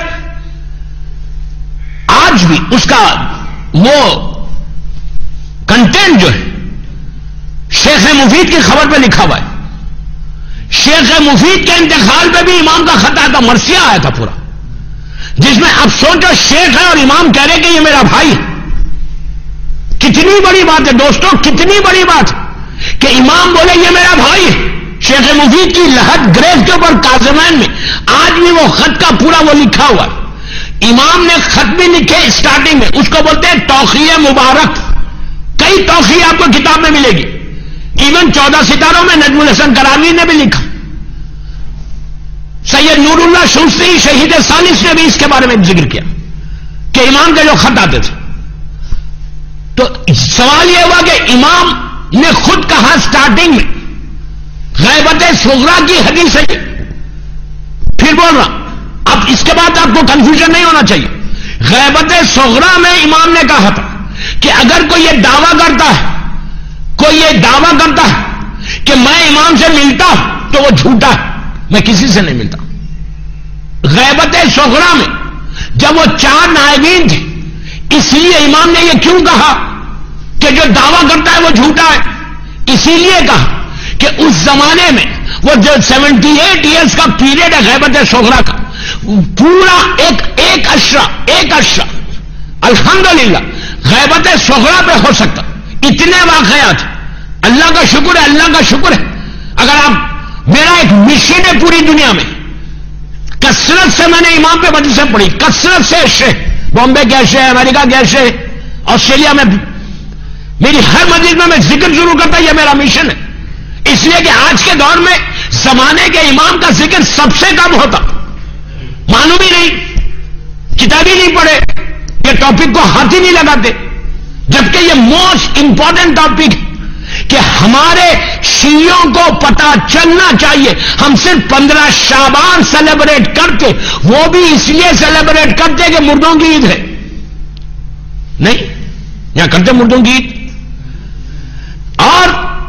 آج بھی اس کا وہ کنٹینٹ جو ہے شیخ مفید کی خبر پہ لکھا ہوا ہے. شیخ مفید کے انتقال پہ بھی امام کا خط آیا تھا, مرثیہ آیا تھا پورا, جس میں اب سوچو شیخ ہے اور امام کہہ رہے کہ یہ میرا بھائی ہے. کتنی بڑی بات ہے دوستوں, کتنی بڑی بات ہے کہ امام بولے یہ میرا بھائی ہے. شیخ مفید کی لحد گریف کے اوپر کاظمین میں آج بھی وہ خط کا پورا وہ لکھا ہوا ہے. امام نے خط بھی لکھے اسٹارٹنگ میں, اس کو بولتے ہیں توقیہ مبارک. کئی توقیہ آپ کو کتاب میں ملے گی. ایون 14 ستاروں میں نجم الحسن کرامی نے بھی لکھا, سید نور اللہ شمسی شہید ثالث نے بھی اس کے بارے میں ذکر کیا کہ امام کے جو خط آتے تھے. تو سوال یہ ہوا کہ امام نے خود کہا اسٹارٹنگ میں غیبت صغرا کی حدیث ہے. پھر بول رہا, اب اس کے بعد آپ کو کنفیوژن نہیں ہونا چاہیے. غیبت صغرا میں امام نے کہا تھا کہ اگر کوئی یہ دعویٰ کرتا ہے, کوئی یہ دعویٰ کرتا ہے کہ میں امام سے ملتا ہوں تو وہ جھوٹا ہے, میں کسی سے نہیں ملتا. غیبت صغرا میں جب وہ 4 نائبین تھے, اس لیے امام نے یہ کیوں کہا کہ جو دعویٰ کرتا ہے وہ جھوٹا ہے؟ اسی لیے کہا کہ اس زمانے میں وہ جو 78 ایئرز کا پیریڈ ہے غیبت صغرا کا, پورا ایک اشرا الحمدللہ غیبت صغرا پہ ہو سکتا. اتنے واقعات, اللہ کا شکر ہے, اللہ کا شکر ہے. اگر آپ, میرا ایک مشن ہے پوری دنیا میں, کثرت سے میں نے امام پہ مجلسیں پڑھی, کثرت سے عشرے, بامبے کے عشرے, امریکہ کے عشرے, آسٹریلیا میں, میری ہر مجلس میں ذکر شروع کرتا, یہ میرا مشن ہے. اس لیے کہ آج کے دور میں زمانے کے امام کا ذکر سب سے کم ہوتا, معلوم ہی نہیں, کتاب ہی نہیں پڑھے, یہ ٹاپک کو ہاتھ ہی نہیں لگاتے, جبکہ یہ موسٹ امپورٹنٹ ٹاپک ہے کہ ہمارے شیعوں کو پتا چلنا چاہیے. ہم صرف 15 شعبان سیلیبریٹ کرتے, وہ بھی اس لیے سیلیبریٹ کرتے کہ مردوں کی عید ہے. نہیں, یہاں کرتے مردوں کی عید, اور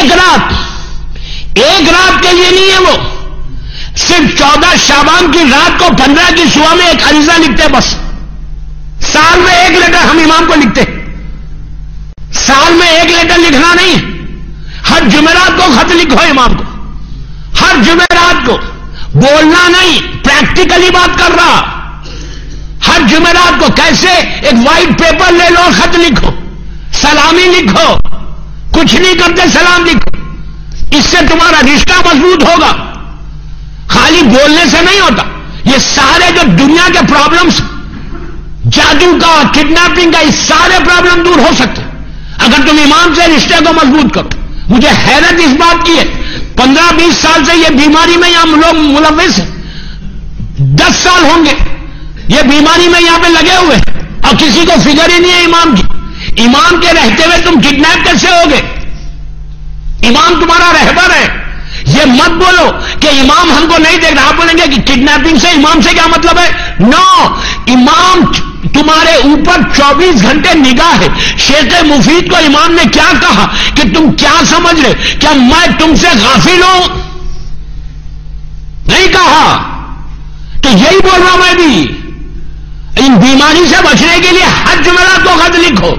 ایک رات کے لیے نہیں ہے وہ، صرف 14 شعبان کی رات کو 15 کی صبح میں ایک عریضہ لکھتے بس. سال میں ایک لیٹر ہم امام کو لکھتے، سال میں ایک لیٹر لکھنا نہیں ہے. ہر جمعرات کو خط لکھو امام کو، ہر جمعرات کو. بولنا نہیں، پریکٹیکلی بات کر رہا. ہر جمعرات کو کیسے؟ ایک وائٹ پیپر لے لو، خط لکھو، سلامی لکھو. کچھ نہیں کرتے، سلام لکھو. اس سے تمہارا رشتہ مضبوط ہوگا. خالی بولنے سے نہیں ہوتا. یہ سارے جو دنیا کے پرابلمز، جادو کا، کڈنیپنگ کا، اس سارے پرابلم دور ہو سکتے اگر تم امام سے رشتے کو مضبوط کرو. مجھے حیرت اس بات کی ہے، 15-20 سال سے یہ بیماری میں یہاں لوگ ملوث ہیں. 10 سال ہوں گے یہ بیماری میں یہاں پہ لگے ہوئے اور کسی کو فکر ہی نہیں ہے امام کی. امام کے رہتے ہوئے تم کڈنیپ کیسے ہوگے؟ امام تمہارا رہبر ہے. یہ مت بولو کہ امام ہم کو نہیں دیکھ رہا. آپ بولیں گے کہ کڈنیپنگ سے امام سے کیا مطلب ہے؟ نو، امام تمہارے اوپر 24 گھنٹے نگاہ ہے. شیخ مفید کو امام نے کیا کہا کہ تم کیا سمجھ رہے؟ کیا میں تم سے غافل ہوں؟ نہیں کہا. تو یہی بول رہا ہوں میں بھی، ان بیماری سے بچنے کے لیے ہر جمعرات کو خط لکھو.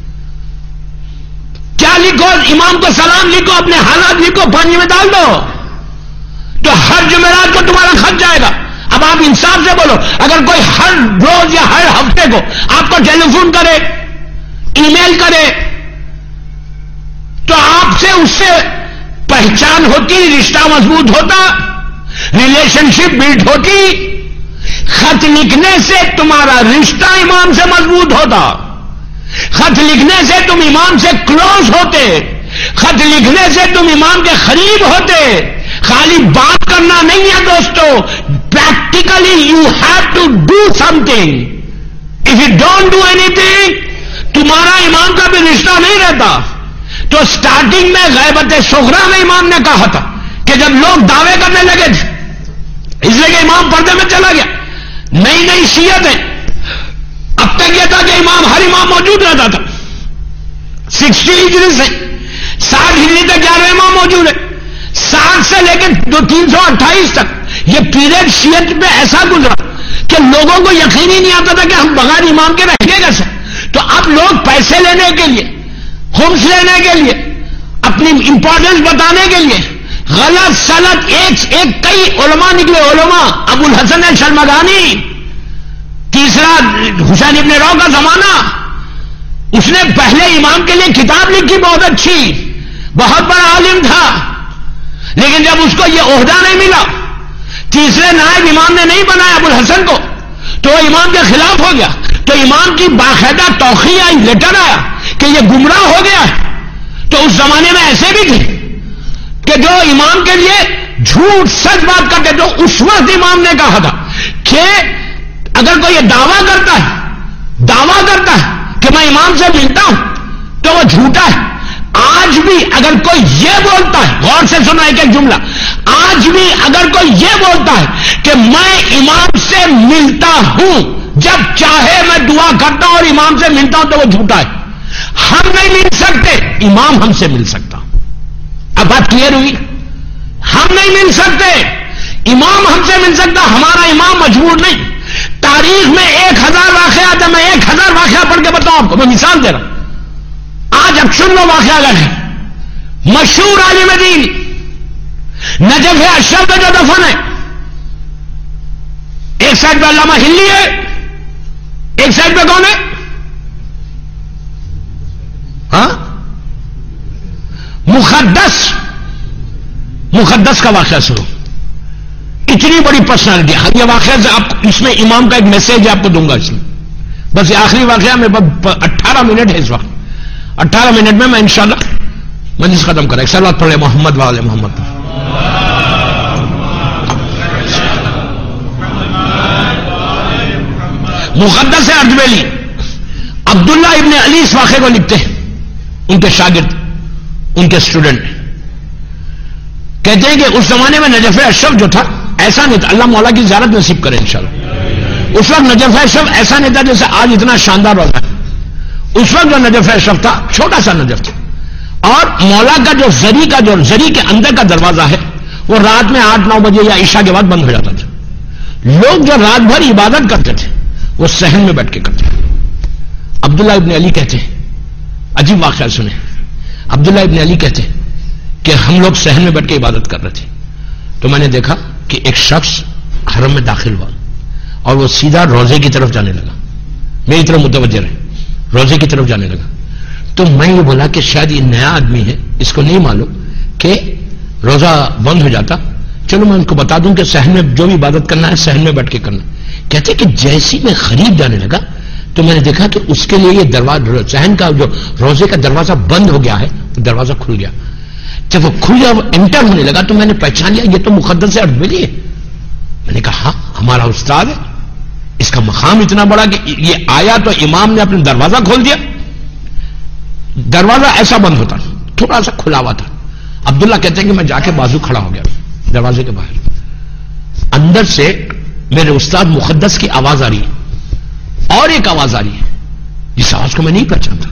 کیا لکھو؟ امام کو سلام لکھو، اپنے حالات لکھو، پانی میں ڈال دو تو ہر جمعرات کو تمہارا خط جائے گا. اب آپ انصاف سے بولو، اگر کوئی ہر روز یا ہر ہفتے کو آپ کو ٹیلی فون کرے، ای میل کرے، تو آپ سے اس سے پہچان ہوتی، رشتہ مضبوط ہوتا، ریلیشن شپ بلڈ ہوتی. خط لکھنے سے تمہارا رشتہ امام سے مضبوط ہوتا. خط لکھنے سے تم امام سے کلوز ہوتے. خط لکھنے سے تم امام کے قریب ہوتے. خالی بات کرنا نہیں ہے دوستو، practically you have to do something. If you don't do anything تمہارا امام کا بھی رشتہ نہیں رہتا. تو سٹارٹنگ میں غیبت صغریٰ میں امام نے کہا تھا کہ جب لوگ دعوے کرنے لگے تھے، اس لیے کہ امام پردے میں چلا گیا، نئی شیعت ہے. اب تک یہ تھا کہ ہر امام موجود رہتا تھا. 60 ہجری سے 60 ہجری تک 11 امام موجود ہے. 60 سے لے کے 328 تک یہ پیریڈ شیعت پہ ایسا گزرا کہ لوگوں کو یقین ہی نہیں آتا تھا کہ ہم بغیر امام کے رہیں گے کیسے. تو اب لوگ پیسے لینے کے لیے، خمس لینے کے لیے، اپنی امپورٹنس بتانے کے لیے غلط سلط ایک کئی علماء نکلے. علماء ابو الحسن شرمگانی، تیسرا حسین ابن رو کا زمانہ، اس نے پہلے امام کے لیے کتاب لکھی بہت اچھی، بہت بڑا عالم تھا. لیکن جب اس کو یہ عہدہ نہیں ملا، تیسرے نائب امام نے نہیں بنایا ابو الحسن کو، تو وہ امام کے خلاف ہو گیا. تو امام کی باقاعدہ توقیع آئی، لیٹر آیا کہ یہ گمراہ ہو گیا ہے. تو اس زمانے میں ایسے بھی تھے کہ جو امام کے لیے جھوٹ سچ بات کرتے. تو اس وقت امام نے کہا تھا کہ اگر کوئی یہ دعویٰ کرتا ہے کہ میں امام سے ملتا ہوں تو وہ جھوٹا ہے. آج بھی اگر کوئی یہ بولتا ہے، غور سے سنو ایک جملہ، آج بھی اگر کوئی یہ بولتا ہے کہ میں امام سے ملتا ہوں، جب چاہے میں دعا کرتا ہوں اور امام سے ملتا ہوں، تو وہ جھوٹا ہے. ہم نہیں مل سکتے، امام ہم سے مل سکتا. اب بات کلیئر ہوئی؟ ہم نہیں مل سکتے، امام ہم سے مل سکتا. ہمارا امام مجبور نہیں. تاریخ میں 1000 واقعات ہیں. میں 1000 واقعہ پڑھ کے بتاؤں آپ کو. میں مثال دے رہا ہوں. آج اب سن لو واقعہ اگر ہے. مشہور عالم دین نجف اشرف میں جو دفن ہے، ایک سائڈ پہ علامہ ہلی ہے، ایک سائڈ پہ کون ہے؟ ہاں، مقدس کا واقعہ سنو. اتنی بڑی پرسنالٹی. یہ واقعہ سے آپ، اس میں امام کا ایک میسج آپ کو دوں گا. اس میں بس یہ آخری واقعہ میں 18 منٹ ہے اس وقت. 18 منٹ میں انشاءاللہ مجلس ختم کریں. ایک صلوات پڑھ لیں محمد والے محمد. مقدس اردبیلی عبداللہ ابن علی اس واقعے کو لکھتے ہیں. ان کے شاگرد، ان کے اسٹوڈنٹ کہتے ہیں کہ اس زمانے میں نجف اشرف جو تھا ایسا نہیں تھا. اللہ مولا کی زیارت نصیب کرے انشاءاللہ. اس وقت نجف اشرف ایسا نہیں تھا جیسے آج اتنا شاندار ہوتا ہے. اس وقت جو نجف اشرف تھا چھوٹا سا نجف تھا. اور مولا کا جو زری کے اندر کا دروازہ ہے وہ رات میں 8-9 بجے یا عشاء کے بعد بند ہو جاتا تھا. لوگ جو رات بھر عبادت کرتے تھے وہ صحن میں بیٹھ کے کرتے تھے. عبداللہ ابن علی کہتے ہیں, عجیب واقعہ سنیں, عبداللہ ابن علی کہتے ہیں کہ ہم لوگ صحن میں بیٹھ کے عبادت کر رہے تھے تو میں نے دیکھا کہ ایک شخص حرم میں داخل ہوا اور وہ سیدھا روزے کی طرف جانے لگا, میری طرف متوجہ رہے, روزے کی طرف جانے لگا. تو میں یہ بولا کہ شاید یہ نیا آدمی ہے, اس کو نہیں معلوم کہ روزہ بند ہو جاتا, چلو میں ان کو بتا دوں کہ صحن میں جو بھی عبادت کرنا ہے صحن میں بیٹھ کے کرنا. کہتے کہ جیسی میں قریب جانے لگا تو میں نے دیکھا کہ اس کے لیے یہ دروازہ, صحن کا جو روزے کا دروازہ بند ہو گیا ہے, دروازہ کھل گیا. جب وہ کھل گیا, وہ انٹر ہونے لگا تو میں نے پہچان لیا یہ تو مقدس اردبیلی ہے. میں نے کہا ہاں ہمارا استاد ہے, اس کا مقام اتنا بڑا کہ یہ آیا تو امام نے اپنا دروازہ کھول دیا. دروازہ ایسا بند ہوتا, تھوڑا سا کھلا ہوا تھا. عبداللہ کہتے ہیں کہ میں جا کے بازو کھڑا ہو گیا دروازے کے باہر. اندر سے میرے استاد مقدس کی آواز آ رہی ہے اور ایک آواز آ رہی ہے, جس آواز کو میں نہیں پہچانتا.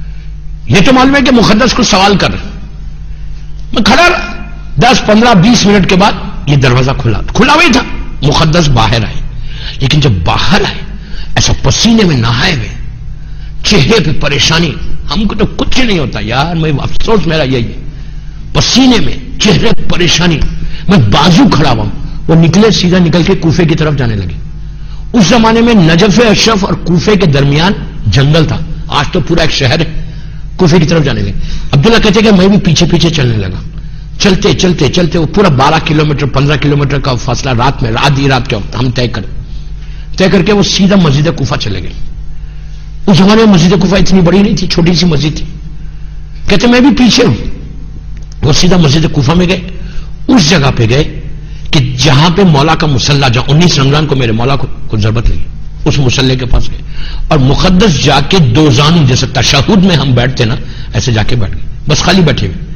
یہ تو معلوم ہے کہ مقدس کو سوال کر رہے. میں کھڑا 10-15-20 منٹ کے بعد یہ دروازہ کھلا ہوئی تھا. مقدس باہر آئے, لیکن جب باہر آئے ایسا پسینے میں نہائے ہوئے, چہرے پہ پریشانی. ہم کو تو کچھ نہیں ہوتا یار, میں افسوس میرا یہی ہے, پسینے میں چہرے پہ پریشانی. میں بازو کھڑا ہوا, وہ نکلے, سیدھا نکل کے کوفے کی طرف جانے لگے. اس زمانے میں نجف اشرف اور کوفے کے درمیان جنگل تھا, آج تو پورا ایک شہر ہے. کوفے کی طرف جانے لگے. عبداللہ کہتے کہ میں بھی پیچھے پیچھے چلنے لگا. چلتے چلتے چلتے وہ پورا 12 کلومیٹر 15 کلومیٹر کا فاصلہ رات میں, آدھی رات کے وقت ہم طے کر کے وہ سیدھا مسجد کوفہ چلے گئے. اس زمانے میں مسجد کوفہ اتنی بڑی نہیں تھی, چھوٹی سی مسجد تھی. کہتے میں بھی پیچھے ہوں. وہ سیدھا مسجد کوفہ میں گئے. اس جگہ پہ گئے کہ جہاں پہ مولا کا مسلح, جہاں 19 رمضان کو میرے مولا کو ضربت لگی, اس مسلح کے پاس گئے اور مقدس جا کے دو زانو جیسے تشہد میں ہم بیٹھتے نا ایسے جا کے بیٹھ گئے, بس خالی بیٹھے ہوئے.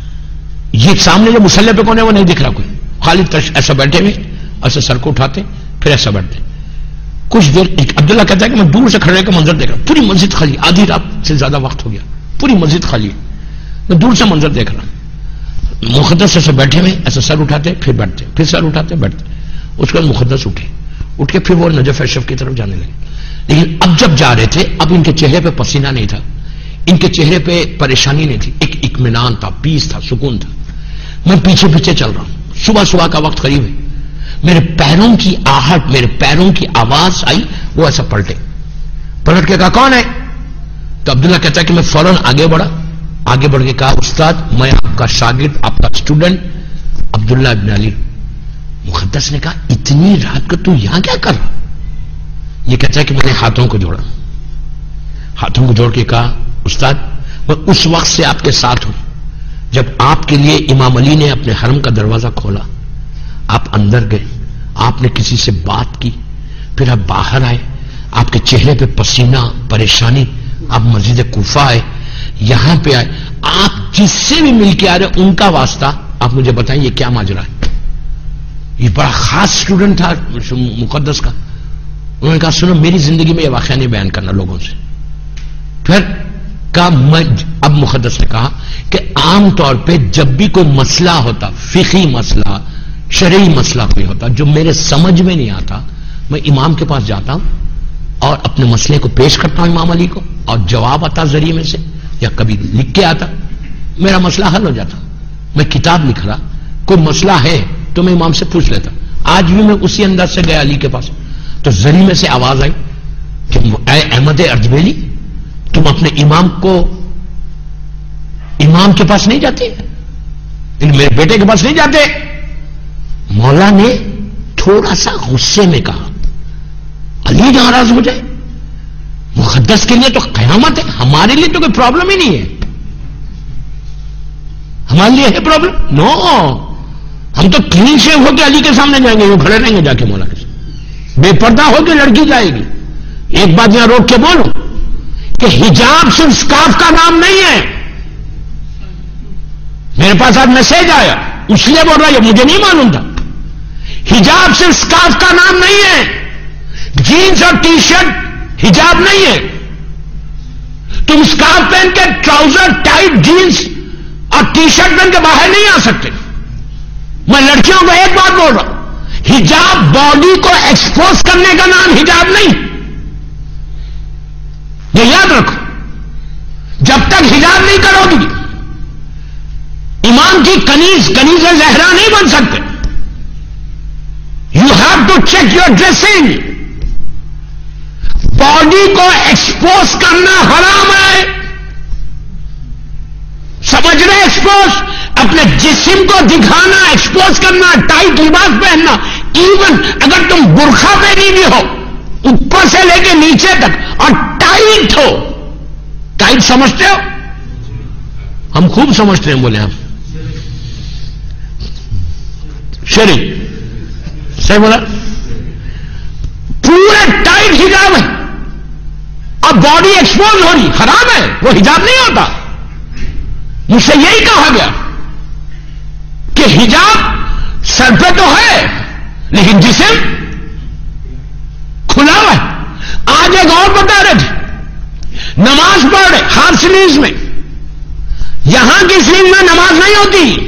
یہ سامنے جو مسلح پہ کون ہے وہ نہیں دکھ رہا کوئی, خالی ایسا بیٹھے ہوئے, ایسے سر کو اٹھاتے پھر ایسا بیٹھتے. کچھ دیر عبداللہ کہتا ہے کہ میں دور سے کھڑے کا منظر دیکھ رہا ہوں, پوری مسجد خالی, آدھی رات سے زیادہ وقت ہو گیا, پوری مسجد خالی ہے. میں دور سے منظر دیکھ رہا ہوں. مقدس ایسے بیٹھے ہوئے, ایسا سر اٹھاتے پھر بیٹھتے, پھر سر اٹھاتے بیٹھتے. اس کے بعد مقدس اٹھ کے پھر وہ نجف اشرف کی طرف جانے لگے. لیکن اب جب جا رہے تھے اب ان کے چہرے پہ پسینہ نہیں تھا, ان کے چہرے پہ پریشانی نہیں تھی, ایک اطمینان تھا, پیس تھا, سکون تھا. میں پیچھے پیچھے چل رہا ہوں. صبح کا وقت قریب ہے. میرے پیروں کی آہٹ, میرے پیروں کی آواز آئی, وہ ایسا پلٹ کے کہا کون ہے؟ تو عبداللہ کہتا ہے کہ میں فوراً آگے بڑھ کے کہا استاد میں آپ کا شاگرد, آپ کا اسٹوڈنٹ عبداللہ ابن علی. مقدس نے کہا اتنی رات کو تو یہاں کیا کر رہا؟ یہ کہتا ہے کہ میں نے ہاتھوں کو جوڑ کے کہا استاد میں اس وقت سے آپ کے ساتھ ہوں جب آپ کے لیے امام علی نے اپنے حرم کا دروازہ کھولا, آپ اندر گئے, آپ نے کسی سے بات کی, پھر آپ باہر آئے, آپ کے چہرے پہ پسینہ, پریشانی, آپ مسجد کوفہ آئے, یہاں پہ آئے, آپ جس سے بھی مل کے آ رہے ان کا واسطہ, آپ مجھے بتائیں یہ کیا ماجرا ہے؟ یہ بڑا خاص اسٹوڈنٹ تھا مقدس کا. انہوں نے کہا سنو میری زندگی میں یہ واقعہ نہیں بیان کرنا لوگوں سے. پھر کہا اب مقدس نے کہا کہ عام طور پہ جب بھی کوئی مسئلہ ہوتا, فقہی مسئلہ, شرعی مسئلہ کوئی ہوتا جو میرے سمجھ میں نہیں آتا, میں امام کے پاس جاتا ہوں اور اپنے مسئلے کو پیش کرتا ہوں امام علی کو, اور جواب آتا ذریعے میں سے یا کبھی لکھ کے آتا, میرا مسئلہ حل ہو جاتا. میں کتاب لکھ رہا, کوئی مسئلہ ہے تو میں امام سے پوچھ لیتا. آج بھی میں اسی انداز سے گیا علی کے پاس, تو ذریعے میں سے آواز آئی کہ اے احمد اردبیلی تم اپنے امام کے پاس نہیں جاتے, میرے بیٹے کے پاس نہیں جاتے. مولا نے تھوڑا سا غصے میں کہا علی ناراض ہو جائے, مقدس کے لیے تو قیامت ہے, ہمارے لیے تو کوئی پرابلم ہی نہیں ہے. ہمارے لیے ہے پرابلم؟ نو, ہم تو کلین شیو ہو کے علی کے سامنے جائیں گے, وہ کھڑے رہیں گے جا کے مولا کے سامنے, بے پردہ ہو کے لڑکی جائے گی. ایک بات یہاں روک کے بولو کہ حجاب صرف اسکارف کا نام نہیں ہے. میرے پاس آج میسج آیا, اس لیے بول رہا ہے, مجھے نہیں معلوم تھا. حجاب صرف اسکارف کا نام نہیں ہے, جینس اور ٹی شرٹ حجاب نہیں ہے. تم اسکارف پہن کے ٹراؤزر ٹائٹ جینس اور ٹی شرٹ پہن کے باہر نہیں آ سکتے. میں لڑکیوں کو ایک بات بول رہا ہوں، حجاب باڈی کو ایکسپوز کرنے کا نام حجاب نہیں. یہ یاد رکھو، جب تک حجاب نہیں کرو گی امام کی کنیز زہرا نہیں بن سکتے. You have to check your dressing. Body کو ایکسپوز کرنا حرام ہے. سمجھ رہے؟ ایکسپوز اپنے جسم کو دکھانا، ایکسپوز کرنا، ٹائٹ لباس پہننا. ایون اگر تم برقع پہنی بھی ہو اوپر سے لے کے نیچے تک اور ٹائٹ ہو. ٹائٹ سمجھتے ہو؟ ہم خوب سمجھتے ہیں. بولے ہم شری صحیح بولا. پورے ٹائٹ حجاب ہے اور باڈی ایکسپوز ہو رہی، حرام ہے. وہ حجاب نہیں ہوتا. مجھ سے یہی کہا گیا کہ حجاب سر پہ تو ہے لیکن جسم کھلا ہوا ہے. آج ایک اور بتا رہے تھے، نماز پڑھ رہے ہاتھ سلیوز میں. یہاں کی سلیو میں نماز نہیں ہوتی.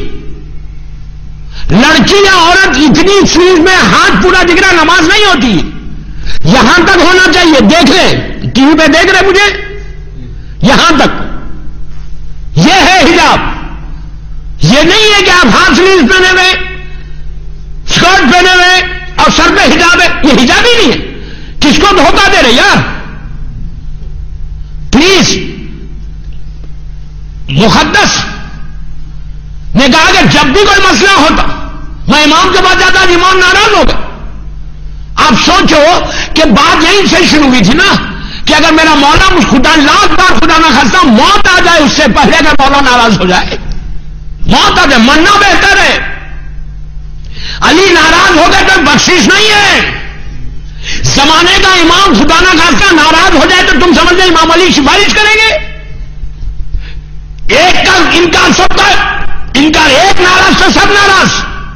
لڑکی یا عورت اتنی سلیو میں ہاتھ پورا دکھ رہا، نماز نہیں ہوتی. یہاں تک ہونا چاہیے. دیکھ لیں ٹی وی پہ دیکھ رہے مجھے، یہاں تک. یہ ہے حجاب. یہ نہیں ہے کہ آپ ہاتھ سلیوز پہنے ہوئے، اسکرٹ پہنے ہوئے اور سر پہ حجاب ہے. یہ حجاب ہی نہیں ہے. کس کو دھوکہ دے رہے یار؟ پلیز. محدث نے کہا کہ جب بھی کوئی مسئلہ ہوتا میں امام کے پاس جاتا، امام ناراض ہو گئے. آپ سوچو کہ بات یہیں سے شروع ہوئی تھی نا کہ اگر میرا مولا مجھ خدا لاکھ بار خدا نہ خاصا موت آ جائے اس سے پہلے اگر مولا ناراض ہو جائے، موت آ جائے، مرنا بہتر ہے. علی ناراض ہو گئے تو بخشش نہیں ہے. زمانے کا امام خدا نہ خاصا ناراض ہو جائے تو تم سمجھ لیں امام علی سفارش کریں گے؟ ایک کا انکار، سب کا انکار. ایک ناراض تو سب ناراض.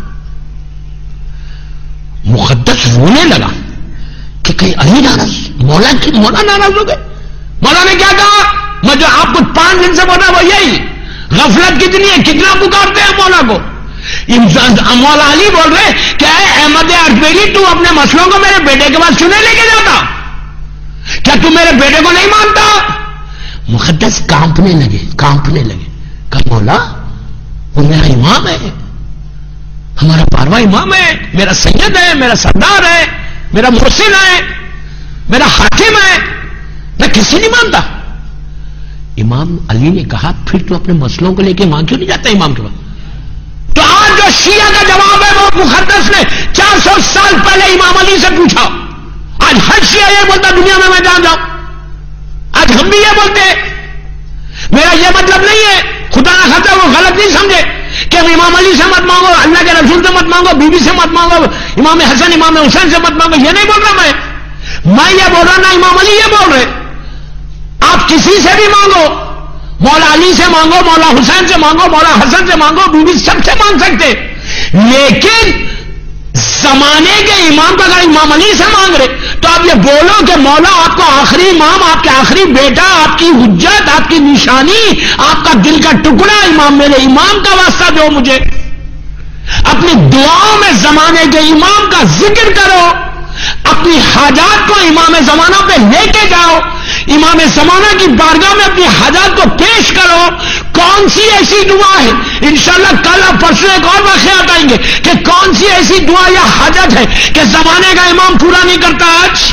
مقدس رونے لگا کہ کہیں علی ناراض، مولا ناراض ہو گئے. مولا نے کیا کہا؟ میں جو آپ کو 5 دن سے بول رہا وہ یہی. غفلت کتنی ہے، کتنا پکارتے ہیں مولا کو. مولا علی بول رہے کہ اے احمد اربیلی، تو اپنے مسئلوں کو میرے بیٹے کے پاس کیوں نہیں لے کے جاتا؟ کیا تم میرے بیٹے کو نہیں مانتا؟ مقدس کانپنے لگے. کہ مولا وہ میرا امام ہے، ہمارا 12واں امام ہے، میرا سید ہے، میرا سردار ہے، میرا محسن ہے، میرا حاکم ہے، میں کسی نہیں مانتا. امام علی نے کہا پھر تو اپنے مسئلوں کو لے کے ماں کیوں نہیں جاتا امام کے پاس؟ تو آج جو شیعہ کا جواب ہے وہ مقدس نے 400 سال پہلے امام علی سے پوچھا. آج ہر شیعہ یہ بولتا دنیا میں جہاں جاؤں. آج ہم بھی یہ بولتے ہیں. میرا یہ مطلب نہیں ہے، خدا نہ خاصا وہ غلط نہیں سمجھے کہ امام علی سے مت مانگو، اللہ کے رسول سے مت مانگو، بی بی سے مت مانگو، امام حسن امام حسین سے مت مانگو. یہ نہیں بول رہا میں یہ بول رہا نہ امام علی یہ بول رہے. آپ کسی سے بھی مانگو، مولا علی سے مانگو، مولا حسین سے مانگو، مولا حسن سے مانگو، بی بی سب سے مانگ سکتے. لیکن زمانے کے امام کا اگر امام علی سے مانگ رہے تو آپ یہ بولو کہ مولا آپ کو آخری امام، آپ کے آخری بیٹا، آپ کی حجت، آپ کی نشانی، آپ کا دل کا ٹکڑا امام، میرے امام کا واسطہ دو مجھے. اپنی دعاؤں میں زمانے کے امام کا ذکر کرو، اپنی حاجات کو امام زمانہ پہ لے کے جاؤ، امام زمانہ کی بارگاہ میں اپنی حاجات کو پیش کرو. کون سی ایسی دعا ہے، انشاءاللہ کل اور پرسوں ایک اور واقعات آئیں گے کہ کون سی ایسی دعا یا حاجت ہے کہ زمانے کا امام پورا نہیں کرتا. آج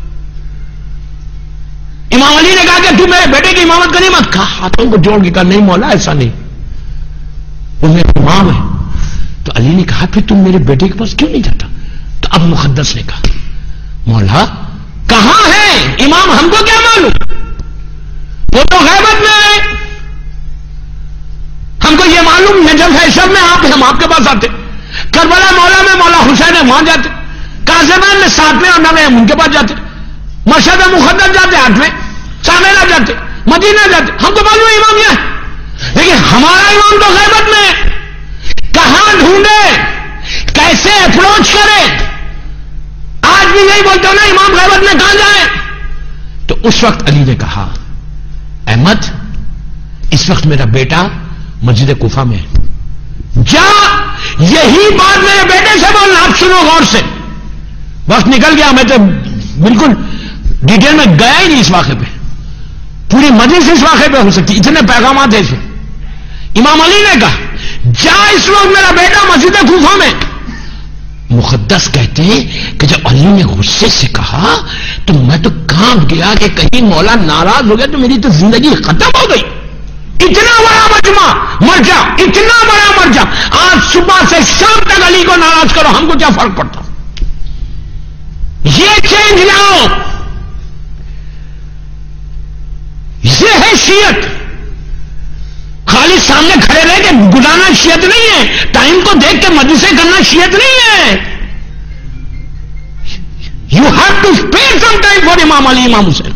امام علی نے کہا کہ تو میرے بیٹے کی امامت کرنی مت. کہا ہاتھوں کو جوڑ کے کہا نہیں مولا ایسا نہیں، وہ میرا امام ہے. تو علی نے کہا پھر تم میرے بیٹے کے پاس کیوں نہیں جاتا؟ تو اب مقدس نے کہا مولا کہاں ہے امام، ہم کو کیا معلوم، وہ تو غیبت میں ہے. ہم کو یہ معلوم نجف ہے شب میں آپ ہیں، ہم آپ کے پاس آتے. کربلا مولا میں مولا حسین ہے وہاں جاتے. قاسمین میں 7ویں اور 9ویں ہم ان کے پاس جاتے. مشہد مقدس جاتے 8ویں، چامیلا جاتے، مدینہ جاتے. ہم کو معلوم ہے امام یہ ہے، لیکن ہمارا امام تو غیبت میں ہے. کہاں ڈھونڈے، کیسے اپروچ کرے؟ آج بھی یہی بولتے ہو نا امام غیبت میں کہاں جائیں. تو اس وقت علی نے کہا احمد اس وقت میرا بیٹا مسجد کوفہ میں ہے. جا یہی بات میرے بیٹے سے بولنا. آپ سنو غور سے. وقت نکل گیا, میں تو بالکل ڈیٹیل میں گیا ہی نہیں اس واقعے پہ. پوری مجلس اس واقعے پہ ہو سکتی, اتنے پیغامات ہیں اس میں. امام علی نے کہا جا اس وقت میرا بیٹا مسجد کوفہ میں. مقدس کہتے ہیں کہ جب علی نے غصے سے کہا تو میں تو کانپ گیا کہ کہیں مولا ناراض ہو گیا تو میری تو زندگی ختم ہو گئی. اتنا بڑا مجمع مر جا, اتنا بڑا مر جا, آج صبح سے شام تک علی کو ناراض کرو, ہم کو کیا فرق پڑتا. یہ چینج لاؤ. یہ ہے شیعت. خالی سامنے کھڑے رہ کے گزارنا شیعت نہیں ہے. ٹائم کو دیکھ کے مجلسیں کرنا شیعت نہیں ہے. You have to spend some time for امام علی امام حسین.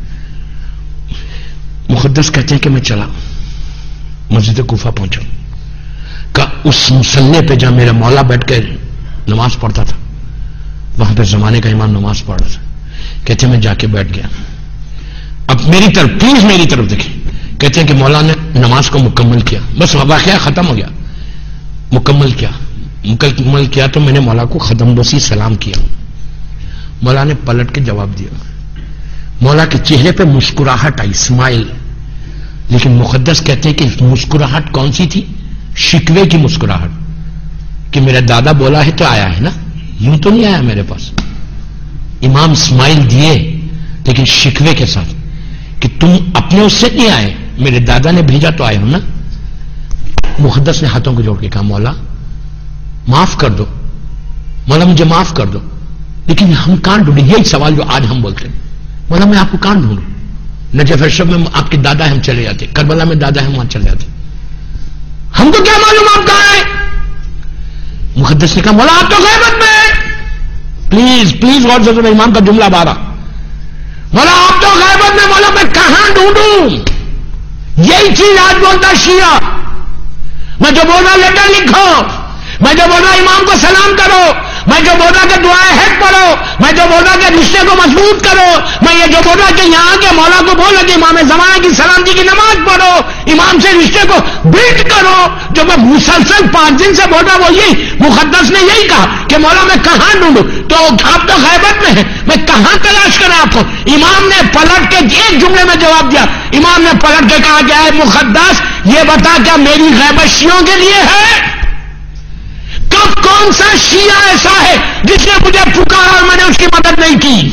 مقدس کہتے ہیں کہ میں چلا مسجد کوفہ پہنچا. کہ اس مصلی پہ جہاں میرا مولا بیٹھ کے نماز پڑھتا تھا, وہاں پہ زمانے کا امام نماز پڑھ رہا تھا. کہتے ہیں میں جا کے بیٹھ گیا. اب میری طرف پلیز میری طرف دیکھیں. کہتے ہیں کہ مولا نے نماز کو مکمل کیا, بس واقعہ ختم ہو گیا. مکمل کیا تو میں نے مولا کو ختم بسی سلام کیا. مولا نے پلٹ کے جواب دیا. مولا کے چہرے پہ مسکراہٹ آئی, اسمائل. لیکن مقدس کہتے ہیں کہ مسکراہٹ کون سی تھی؟ شکوے کی مسکراہٹ. کہ میرا دادا بولا ہے تو آیا ہے نا, یوں تو نہیں آیا میرے پاس. امام اسمائل دیے لیکن شکوے کے ساتھ کہ تم اپنے اس سے نہیں آئے, میرے دادا نے بھیجا تو آئے ہو نا. مقدس نے ہاتھوں کو جوڑ کے کہا مولا معاف کر دو, مولا مجھے معاف کر دو. لیکن ہم کہاں ڈھونڈیں, یہی سوال جو آج ہم بولتے ہیں, مولا میں آپ کو کہاں ڈھونڈوں. نجف اشرف میں آپ کے دادا ہم چلے جاتے, کربلا میں دادا ہم وہاں چلے جاتے, ہم کو کیا معلوم آپ کہاں ہیں. مقدس نے کہا مولا آپ تو غیبت میں ہیں. پلیز غور سے سنو امام کا جملہ بارہ. مولا آپ تو غیبت میں, مولا میں کہاں ڈھونڈوں. یہی چیز آج بولتا شیعہ. میں جو بول رہا لیٹر لکھو, میں جو بول رہا امام کو سلام کرو, میں جو بول رہا کہ دعائیں ہیڈ پڑھو, میں جو بول رہا کہ رشتے کو مضبوط کرو, میں یہ جو بول رہا کہ یہاں کے مولا کو بولو کہ امام زمانہ کی سلامتی کی نماز پڑھو, امام سے رشتے کو بلڈ کرو, جو میں مسلسل 5 دن سے بول رہا وہ یہی. مقدس نے یہی کہا کہ مولا میں کہاں ڈھونڈوں, تو آپ تو غیبت میں ہیں, میں کہاں تلاش کریں آپ کو. امام نے پلٹ کے ایک جملے میں جواب دیا. امام نے پلٹ کے کہا کہ اے مقدس یہ بتا کیا میری غیبت شیعوں کے لیے ہے؟ کب کون سا شیعہ ایسا ہے جس نے مجھے پکارا اور میں نے اس کی مدد نہیں کی؟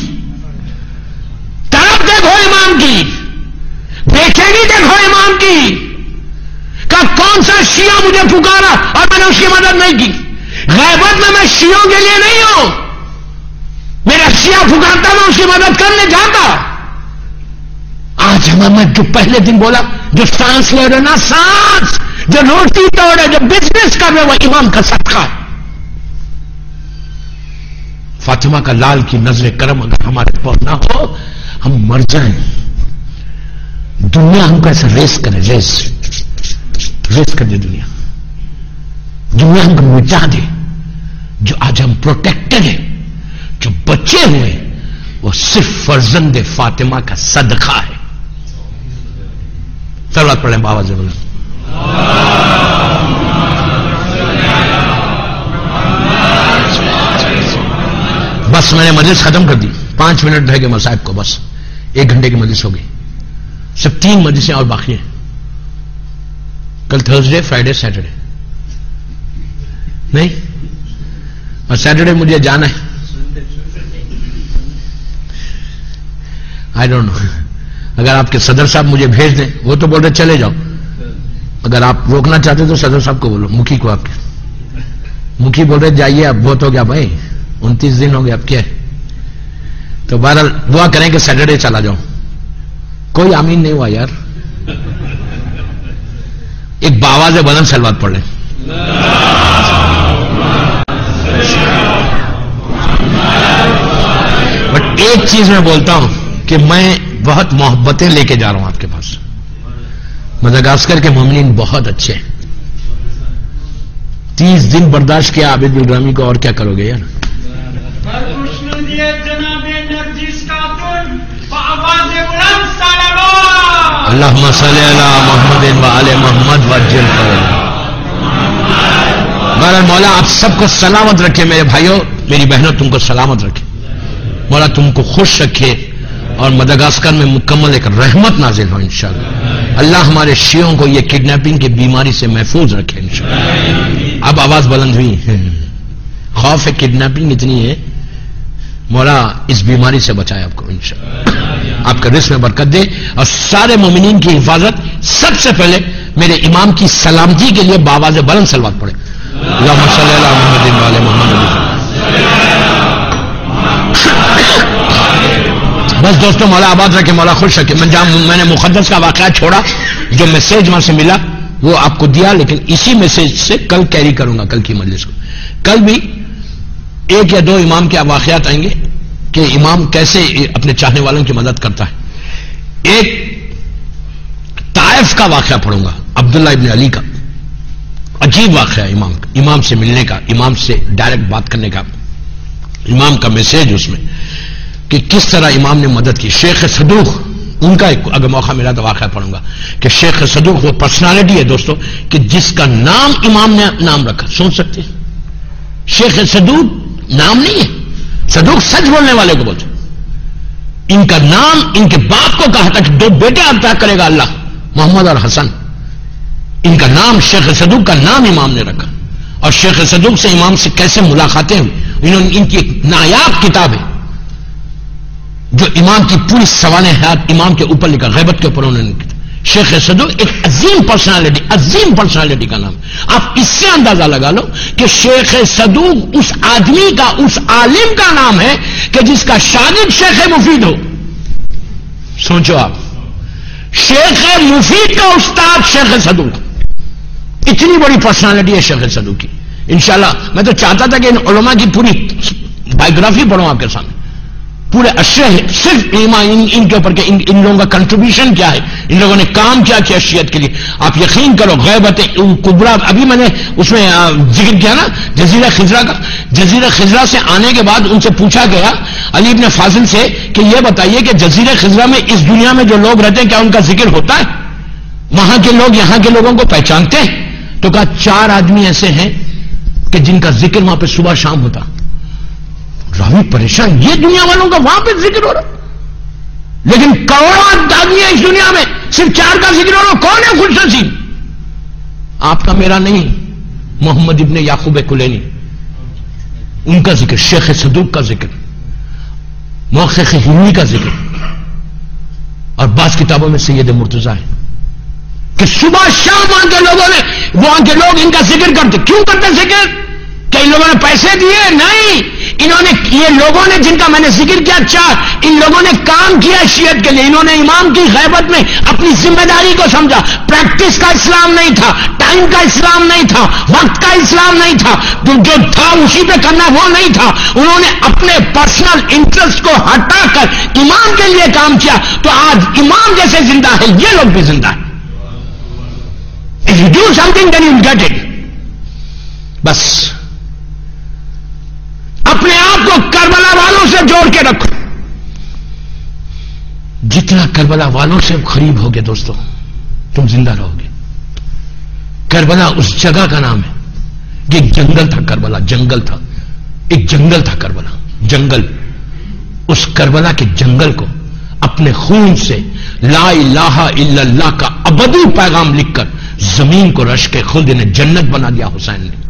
طرف دیکھو امام کی, بے چینی دیکھو امام کی. کب کون سا شیعہ مجھے پکارا اور میں نے اس کی مدد نہیں کی؟ غیبت میں شیعوں کے لیے نہیں ہوں. میرا شیعہ پکارتا میں اس کی مدد کرنے جاتا. آج میں جو پہلے دن بولا, جو سانس لے رہے نا, سانس جو روٹی توڑے, جو بزنس کر رہے, وہ امام کا صدقہ ہے. فاطمہ کا لال کی نظر کرم اگر ہمارے پر نہ ہو ہم مر جائیں. دنیا ہم کو ایسا ریس کرے, ریس کر دے دنیا ہم کو مٹا دے. جو آج ہم پروٹیکٹڈ ہیں, جو بچے ہوئے, وہ صرف فرزند فاطمہ کا صدقہ ہے. صلوات پڑھیں بابا ضرور. بس میں نے مجلس ختم کر دی, 5 منٹ رہ گئے مصائب کو, بس 1 گھنٹے کی مجلس ہو گئی. صرف 3 مجلسیں اور باقی ہیں. کل تھرسڈے, فرائیڈے, سیٹرڈے نہیں, اور سیٹرڈے مجھے جانا ہے. آئی ڈونٹ نو, اگر آپ کے صدر صاحب مجھے بھیج دیں, وہ تو بول رہے چلے جاؤ. اگر آپ روکنا چاہتے تو صدر صاحب کو بولو, مکھی کو. آپ کے مکھی بول رہے جائیے, اب بہت ہو گیا بھائی, 29 دن ہو گئے, اب کیا ہے. تو بہرحال دعا کریں کہ سیٹرڈے چلا جاؤں. کوئی آمین نہیں ہوا یار. ایک باواز بلند سلوات پڑھ لیں. بٹ ایک چیز میں بولتا ہوں کہ میں بہت محبتیں لے کے جا رہا ہوں آپ کے پاس. مدغاسکر کے مومنین بہت اچھے ہیں. 30 دن برداشت کیا عابد الرامی کو, اور کیا کرو گے یار. اللہم صلی علی محمد و آل محمد وعجل فرجہ۔ بہرحال مولا آپ سب کو سلامت رکھے، میرے بھائیوں میری بہنوں تم کو سلامت رکھے، مولا تم کو خوش رکھے اور مدغاسکر میں مکمل ایک رحمت نازل ہو انشاءاللہ۔ اللہ ہمارے شیعوں کو یہ کڈنیپنگ کی بیماری سے محفوظ رکھے انشاءاللہ۔ اب آواز بلند ہوئی ہے، خوف ہے کڈنیپنگ اتنی ہے، مولا اس بیماری سے بچائے آپ کو انشاءاللہ، آپ کا رزق میں برکت دے اور سارے مومنین کی حفاظت۔ سب سے پہلے میرے امام کی سلامتی کے لیے بآواز بلند صلوات پڑھے، اللہم صلی علی محمد و آل محمد۔ بس دوستوں مولا آباد رکھے، مولا خوش رکھے۔ میں نے مقدس کا واقعہ چھوڑا، جو میسیج وہاں سے ملا وہ آپ کو دیا، لیکن اسی میسیج سے کل کیری کروں گا کل کی مجلس کو۔ کل بھی ایک یا دو امام کے واقعات آئیں گے کہ امام کیسے اپنے چاہنے والوں کی مدد کرتا ہے۔ ایک طائف کا واقعہ پڑھوں گا، عبداللہ ابن علی کا، عجیب واقعہ ہے امام سے ملنے کا، امام سے ڈائریکٹ بات کرنے کا، امام کا میسیج اس میں کہ کس طرح امام نے مدد کی۔ شیخ صدوق ان کا ایک اگر موقع ملا تو واقعہ پڑھوں گا کہ شیخ صدوق وہ پرسنالٹی ہے دوستوں کہ جس کا نام امام نے نام رکھا، سوچ سکتے ہیں شیخ صدوق نام نہیں ہے، صدوق سچ بولنے والے کو بولتے، ان کا نام ان کے باپ کو کہا تھا کہ دو بیٹے عطا کرے گا اللہ، محمد اور حسن، ان کا نام شیخ صدوق کا نام امام نے رکھا۔ اور شیخ صدوق سے امام سے کیسے ملاقاتیں ہوئی، انہوں نے ان کی ایک نایاب کتاب ہے جو امام کی پوری سوانح حیات امام کے اوپر لکھا، غیبت کے اوپر انہوں نے۔ شیخ صدوق ایک عظیم پرسنالٹی کا نام، آپ اس سے اندازہ لگا لو کہ شیخ صدوق اس آدمی کا، اس عالم کا نام ہے کہ جس کا شاگرد شیخ مفید ہو۔ سوچو آپ، شیخ مفید کا استاد شیخ صدوق، اتنی بڑی پرسنالٹی ہے شیخ صدوق کی۔ انشاءاللہ میں تو چاہتا تھا کہ ان علماء کی پوری بائیوگرافی پڑھوں آپ کے سامنے، پورے اشرے صرف ان کے اوپر کہ ان لوگوں کا کنٹریبیوشن کیا ہے، ان لوگوں نے کام کیا کیا شیعت کے لیے۔ آپ یقین کرو غیبت کبریٰ، ابھی میں نے اس میں ذکر کیا نا جزیرہ خضرا کا، جزیرہ خضرا سے آنے کے بعد ان سے پوچھا گیا علی ابن فاضل سے کہ یہ بتائیے کہ جزیرہ خضرا میں اس دنیا میں جو لوگ رہتے ہیں کیا ان کا ذکر ہوتا ہے؟ وہاں کے لوگ یہاں کے لوگوں کو پہچانتے ہیں؟ تو کہا 4 آدمی ایسے ہیں کہ جن کا ذکر وہاں پہ صبح شام ہوتا۔ راوی پریشان، یہ دنیا والوں کا وہاں پہ ذکر ہو رہا لیکن کروڑوں آدمی ہے اس دنیا میں، صرف 4 کا ذکر ہو رہا، کون ہے خوش نصیب؟ آپ کا میرا نہیں، محمد ابن یعقوب کلینی، ان کا ذکر، شیخ صدوق کا ذکر، محقق ہندی کا ذکر، اور بعض کتابوں میں سید مرتضی ہے کہ صبح شام وہاں کے لوگوں نے، وہاں کے لوگ ان کا ذکر کرتے۔ کیوں کرتے ذکر؟ کہ ان لوگوں نے پیسے دیے؟ نہیں، انہوں نے، یہ لوگوں نے جن کا میں نے ذکر کیا 4، ان لوگوں نے کام کیا شیعت کے لیے، انہوں نے امام کی غیبت میں اپنی ذمہ داری کو سمجھا۔ پریکٹس کا اسلام نہیں تھا، ٹائم کا اسلام نہیں تھا، وقت کا اسلام نہیں تھا، جو تھا اسی پہ کرنا وہ نہیں تھا، انہوں نے اپنے پرسنل انٹرسٹ کو ہٹا کر امام کے لیے کام کیا۔ تو آج امام جیسے زندہ ہے، یہ لوگ بھی زندہ ہیں۔ If you do something then you get it. بس اپنے آپ کو کربلا والوں سے جوڑ کے رکھو، جتنا کربلا والوں سے قریب ہوگے دوستوں تم زندہ رہو گے۔ کربلا اس جگہ کا نام ہے، یہ ایک جنگل تھا، کربلا جنگل تھا، ایک جنگل تھا کربلا، جنگل۔ اس کربلا کے جنگل کو اپنے خون سے لا الہ الا اللہ کا ابدی پیغام لکھ کر زمین کو رش کے خود نے جنت بنا دیا، حسین نے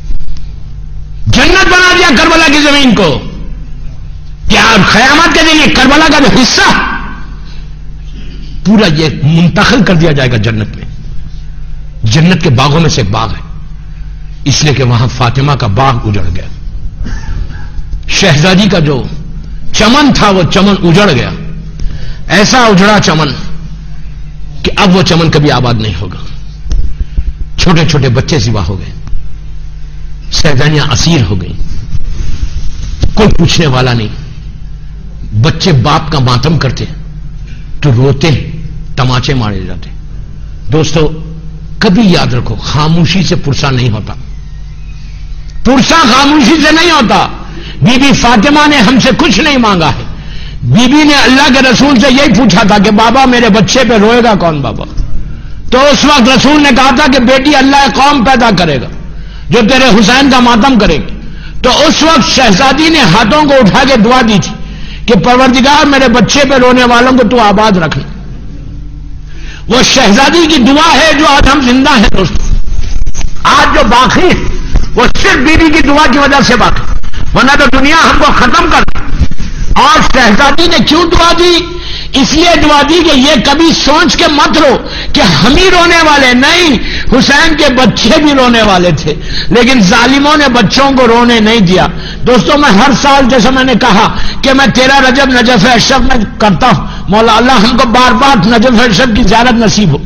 جنت بنا دیا کربلا کی زمین کو۔ کیا قیامت کے دن یہ کربلا کا جو حصہ پورا یہ منتقل کر دیا جائے گا جنت میں۔ جنت کے باغوں میں سے ایک باغ ہے، اس لیے کہ وہاں فاطمہ کا باغ اجڑ گیا، شہزادی کا جو چمن تھا وہ چمن اجڑ گیا، ایسا اجڑا چمن کہ اب وہ چمن کبھی آباد نہیں ہوگا۔ چھوٹے چھوٹے بچے ذبح ہو گئے، شہزادیاں اسیر ہو گئی، کوئی پوچھنے والا نہیں۔ بچے باپ کا ماتم کرتے تو روتے، تماچے مارے جاتے۔ دوستو کبھی یاد رکھو، خاموشی سے پرسہ نہیں ہوتا، پرسہ خاموشی سے نہیں ہوتا۔ بی بی فاطمہ نے ہم سے کچھ نہیں مانگا ہے، بی بی نے اللہ کے رسول سے یہی پوچھا تھا کہ بابا میرے بچے پہ روئے گا کون بابا؟ تو اس وقت رسول نے کہا تھا کہ بیٹی اللہ قوم پیدا کرے گا جو تیرے حسین کا ماتم کرے گی. تو اس وقت شہزادی نے ہاتھوں کو اٹھا کے دعا دی تھی کہ پروردگار میرے بچے پہ رونے والوں کو تو آباد رکھنا. وہ شہزادی کی دعا ہے جو آج ہم زندہ ہیں دوستوں. آج جو باقی وہ صرف بیوی کی دعا کی وجہ سے باقی، ورنہ تو دنیا ہم کو ختم کر دی. اور شہزادی نے کیوں دعا دی؟ اس لیے دعا دی کہ یہ کبھی سوچ کے مت رو کہ ہم ہی رونے والے نہیں، حسین کے بچے بھی رونے والے تھے، لیکن ظالموں نے بچوں کو رونے نہیں دیا. دوستوں میں ہر سال جیسا میں نے کہا کہ میں 13 رجب نجف اشرف میں کرتا ہوں، مولا اللہ ہم کو بار بار نجف اشرف کی زیارت نصیب ہو.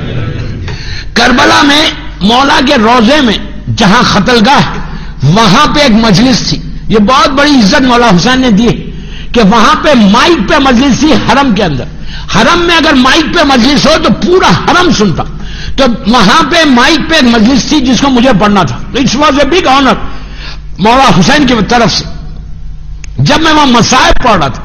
کربلا میں مولا کے روضے میں جہاں قتل گاہ، وہاں پہ ایک مجلس تھی. یہ بہت بڑی عزت مولا حسین نے دی کہ وہاں پہ مائک پہ مجلس تھی. حرم کے اندر، حرم میں اگر مائک پہ مجلس ہو تو پورا حرم سنتا، تو وہاں پہ مائک پہ ایک مجلس تھی جس کو مجھے پڑھنا تھا. It's was a big honour مولا حسین کی طرف سے. جب میں وہاں مصائب پڑھ رہا تھا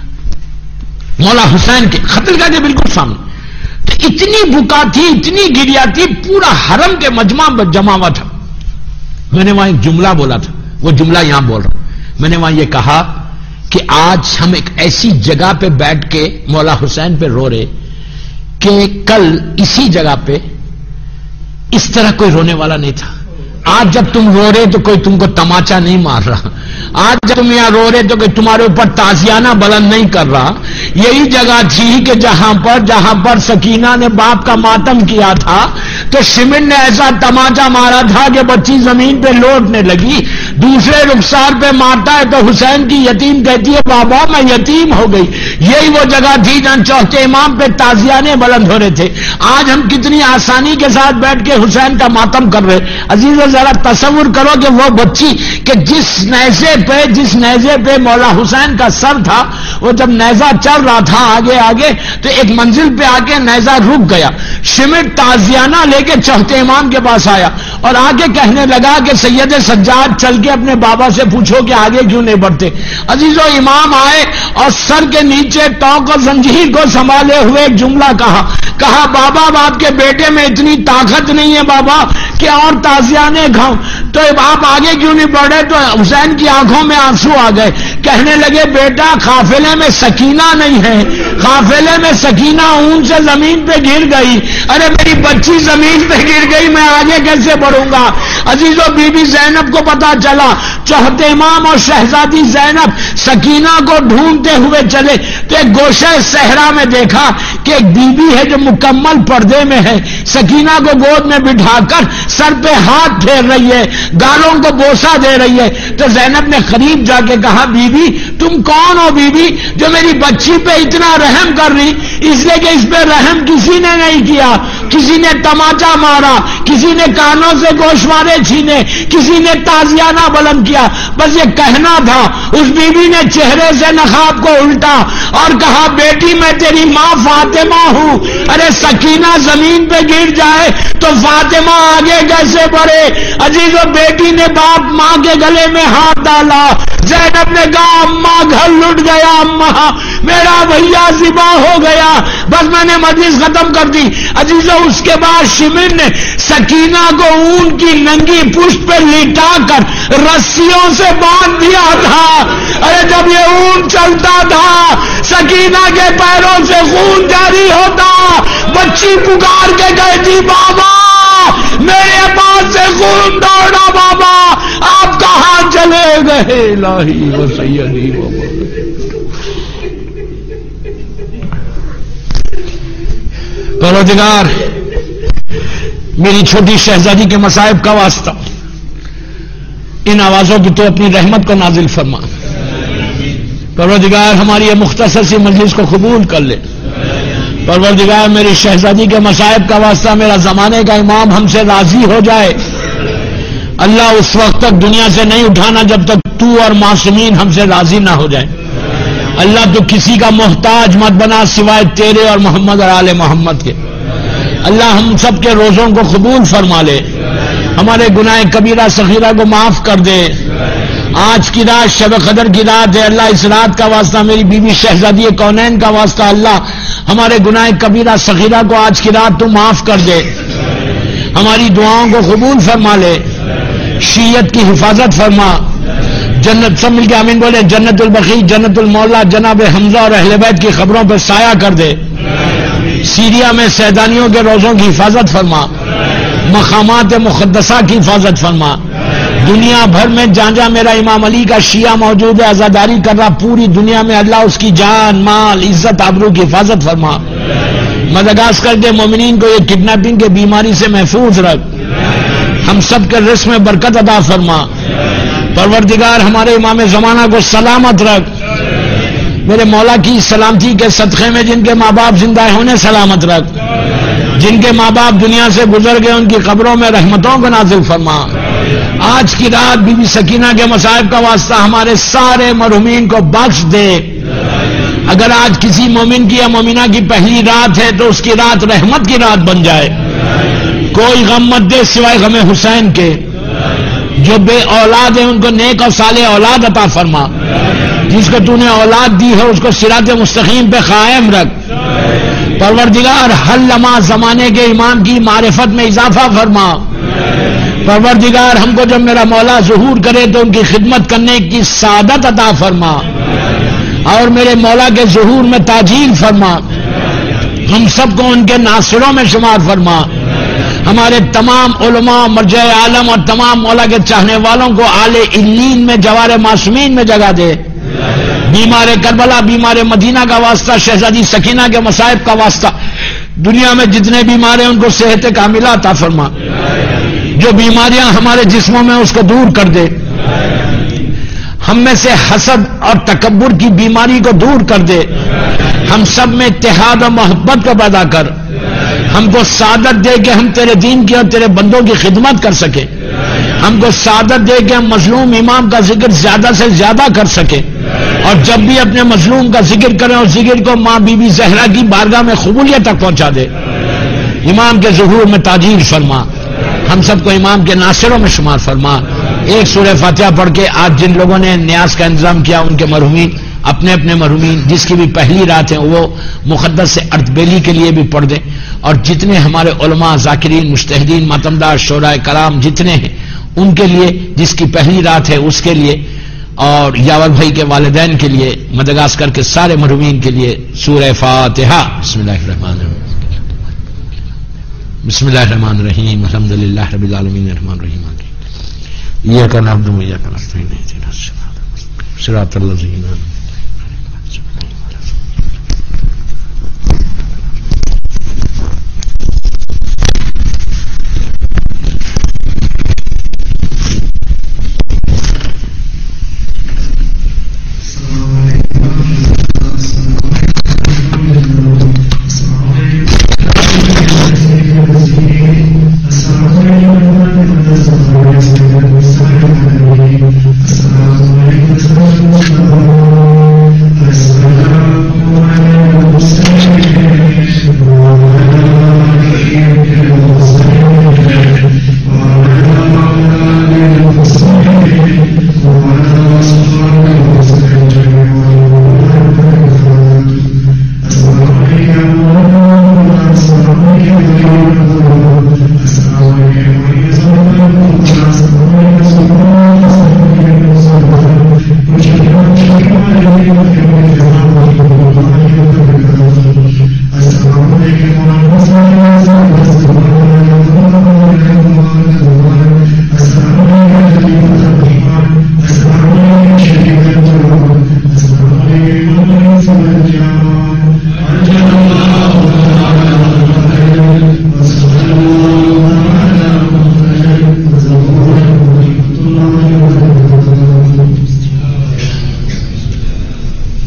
مولا حسین کے قتل گاہ کے بالکل سامنے، تو اتنی بکا تھی، اتنی گریا تھی، پورا حرم کے مجمع جمع ہوا تھا. میں نے وہاں ایک جملہ بولا تھا، وہ جملہ یہاں بول رہا ہوں. میں نے وہاں یہ کہا کہ آج ہم ایک ایسی جگہ پہ بیٹھ کے مولا حسین پہ رو رہے کہ کل اسی جگہ پہ اس طرح کوئی رونے والا نہیں تھا. آج جب تم رو رہے تو کوئی تم کو تماچا نہیں مار رہا. آج جب تم یہاں رو رہے تو کوئی تمہارے اوپر تازیانہ بلند نہیں کر رہا. یہی جگہ تھی کہ جہاں پر سکینہ نے باپ کا ماتم کیا تھا تو سمن نے ایسا تماچا مارا تھا کہ بچی زمین پہ لوٹنے لگی. دوسرے رخسار پہ مارتا ہے تو حسین کی یتیم کہتی ہے بابا میں یتیم ہو گئی. یہی وہ جگہ تھی جہاں چوتھے امام پہ تازیانے بلند ہو رہے تھے. آج ہم کتنی آسانی کے ساتھ بیٹھ کے حسین کا ماتم کر رہے. عزیزو ذرا تصور کرو کہ وہ بچی کہ جس نیزے پہ مولا حسین کا سر تھا، وہ جب نیزہ چل رہا تھا آگے تو ایک منزل پہ آ کے نیزہ رک گیا. شمٹ تازیانہ لے کے چوتھے امام کے پاس آیا اور آگے کہنے لگا کہ سید سجاد چل کے اپنے بابا سے پوچھو کہ آگے کیوں نہیں بڑھتے. عزیزو امام آئے اور سر کے نیچے ٹوک اور زنجیر کو سنبھالے ہوئے ایک جملہ کہا بابا آپ کے بیٹے میں اتنی طاقت نہیں ہے بابا کہ اور تازیانے کھاؤں. تو آپ آگے کیوں نہیں بڑھے؟ تو حسین کی آنکھوں میں آنسو آ گئے. کہنے لگے بیٹا قافلے میں سکینہ نہیں ہے، قافلے میں سکینہ اون سے زمین پہ گر گئی. ارے میری بچی زمین پہ گر گئی، میں آگے کیسے بڑھوں گا؟ عزیزو بی بی زینب کو پتا چلا، چوتھے امام اور شہزادی زینب سکینہ کو ڈھونڈتے ہوئے چلے تو ایک گوشہ صحرا میں دیکھا کہ ایک بی بی ہے جو مکمل پردے میں ہے، سکینہ کو گود میں بٹھا کر سر پہ ہاتھ پھیر رہی ہے، گالوں کو بوسہ دے رہی ہے. تو زینب نے قریب جا کے کہا بی بی تم کون ہو بی بی جو میری بچی پہ اتنا رحم کر رہی؟ اس لیے کہ اس پہ رحم کسی نے نہیں کیا. کسی نے تماچا مارا، کسی نے کانوں سے گوشوارے چھینے، کسی نے تازیانہ بلند کیا. بس یہ کہنا تھا. اس بی بی نے چہرے سے نقاب کو الٹا اور کہا بیٹی میں تیری ماں فاطمہ ہوں. ارے سکینہ زمین پہ گر جائے تو فاطمہ آگے کیسے بڑھے؟ عزیزو بیٹی نے باپ ماں کے گلے میں ہاتھ ڈالا. زینب نے کہا اماں گھر لٹ گیا، اماں میرا بھیا ذبح ہو گیا. بس میں نے مجلس ختم کر دی. عزیزو اس کے بعد شمن نے سکینہ کو اون کی ننگی پشت پہ لٹا کر رسیوں سے باندھ دیا تھا. ارے جب یہ اون چلتا تھا سکینہ کے پیروں سے خون جاری ہوتا. بچی پکار کے کہتی بابا میرے پاس سے خون دوڑا، بابا آپ کہاں چلے گئے؟ الہی و سیدی و پروردگار میری چھوٹی شہزادی کے مصائب کا واسطہ ان آوازوں کی تو اپنی رحمت کو نازل فرما. پروردگار ہماری یہ مختصر سی مجلس کو قبول کر لے. پروردگار میری شہزادی کے مصائب کا واسطہ میرا زمانے کا امام ہم سے راضی ہو جائے. اللہ اس وقت تک دنیا سے نہیں اٹھانا جب تک تو اور معصومین ہم سے راضی نہ ہو جائے. اللہ تو کسی کا محتاج مت بنا سوائے تیرے اور محمد اور آل محمد کے. اللہ ہم سب کے روزوں کو قبول فرما لے. ہمارے گناہ کبیرہ صغیرہ کو معاف کر دے. آج کی رات شب قدر کی رات ہے، اللہ اس رات کا واسطہ میری بیوی شہزادی کونین کا واسطہ اللہ ہمارے گناہ کبیرہ صغیرہ کو آج کی رات تو معاف کر دے، ہماری دعاؤں کو قبول فرما لے، شیعت کی حفاظت فرما، جنت سب مل کے آمین بولے، جنت البقیع جنت المولا جناب حمزہ اور اہل بیت کی خبروں پر سایہ کر دے، سیریا میں سیدانیوں کے روزوں کی حفاظت فرما، مقامات مقدسہ کی حفاظت فرما، دنیا بھر میں جہاں جہاں میرا امام علی کا شیعہ موجود ہے عزاداری کر رہا، پوری دنیا میں اللہ اس کی جان مال عزت آبرو کی حفاظت فرما، مدغاسکر کے مومنین کو یہ کڈنیپنگ کے بیماری سے محفوظ رکھ، ہم سب کے رزق میں برکت عطا فرما، پروردگار ہمارے امام زمانہ کو سلامت رکھ، میرے مولا کی سلامتی کے صدقے میں جن کے ماں باپ زندہ ہیں انہیں سلامت رکھ، جن کے ماں باپ دنیا سے گزر گئے ان کی قبروں میں رحمتوں کو نازل فرما، آج کی رات بی بی سکینہ کے مصائب کا واسطہ ہمارے سارے مرحومین کو بخش دے، اگر آج کسی مومن کی یا مومنہ کی پہلی رات ہے تو اس کی رات رحمت کی رات بن جائے، کوئی غم مت دے سوائے غم حسین کے، جو بے اولاد ہیں ان کو نیک اور صالح اولاد عطا فرما، جس کو تو نے اولاد دی ہے اس کو صراط مستقیم پہ قائم رکھ، پروردگار ہر لمحہ زمانے کے امام کی معرفت میں اضافہ فرما، پروردگار ہم کو جب میرا مولا ظہور کرے تو ان کی خدمت کرنے کی سعادت عطا فرما، اور میرے مولا کے ظہور میں تاجیل فرما، ہم سب کو ان کے ناصروں میں شمار فرما، ہمارے تمام علماء مرجع عالم اور تمام مولا کے چاہنے والوں کو اعلی علین میں جوار معصومین میں جگہ دے، بیمار کربلا بیمار مدینہ کا واسطہ شہزادی سکینہ کے مصائب کا واسطہ دنیا میں جتنے بیمار ہیں ان کو صحت کاملہ عطا فرما، جو بیماریاں ہمارے جسموں میں اس کو دور کر دے، ہم میں سے حسد اور تکبر کی بیماری کو دور کر دے، ہم سب میں اتحاد اور محبت کو پیدا کر، ہم کو سعادت دے کہ ہم تیرے دین کی اور تیرے بندوں کی خدمت کر سکے، ہم کو سعادت دے کہ ہم مظلوم امام کا ذکر زیادہ سے زیادہ کر سکے، اور جب بھی اپنے مظلوم کا ذکر کریں اور ذکر کو ماں بی بی زہرا کی بارگاہ میں قبولیت تک پہنچا دے، امام کے ظہور میں تاجیل فرما، ہم سب کو امام کے ناصروں میں شمار فرما، ایک سورہ فاتحہ پڑھ کے آج جن لوگوں نے نیاز کا انتظام کیا ان کے مرحومین اپنے اپنے مرحومین جس کی بھی پہلی رات ہے وہ مقدس سے ارتبیلی کے لیے بھی پڑھ دیں، اور جتنے ہمارے علماء ذاکرین مجتہدین ماتمدار شعراء کرام جتنے ہیں ان کے لیے جس کی پہلی رات ہے اس کے لیے، اور یاور بھائی کے والدین کے لیے، مدغاسکر کے سارے مرحومین کے لیے سورہ فاتحہ۔ بسم اللہ الرحمن الرحیم، بسم اللہ الرحمن الرحیم، الحمد للہ رب العالمین الرحمن الرحیم، ایاک نعبد و ایاک نستعین، اهدنا الصراط المستقیم، صراط الذین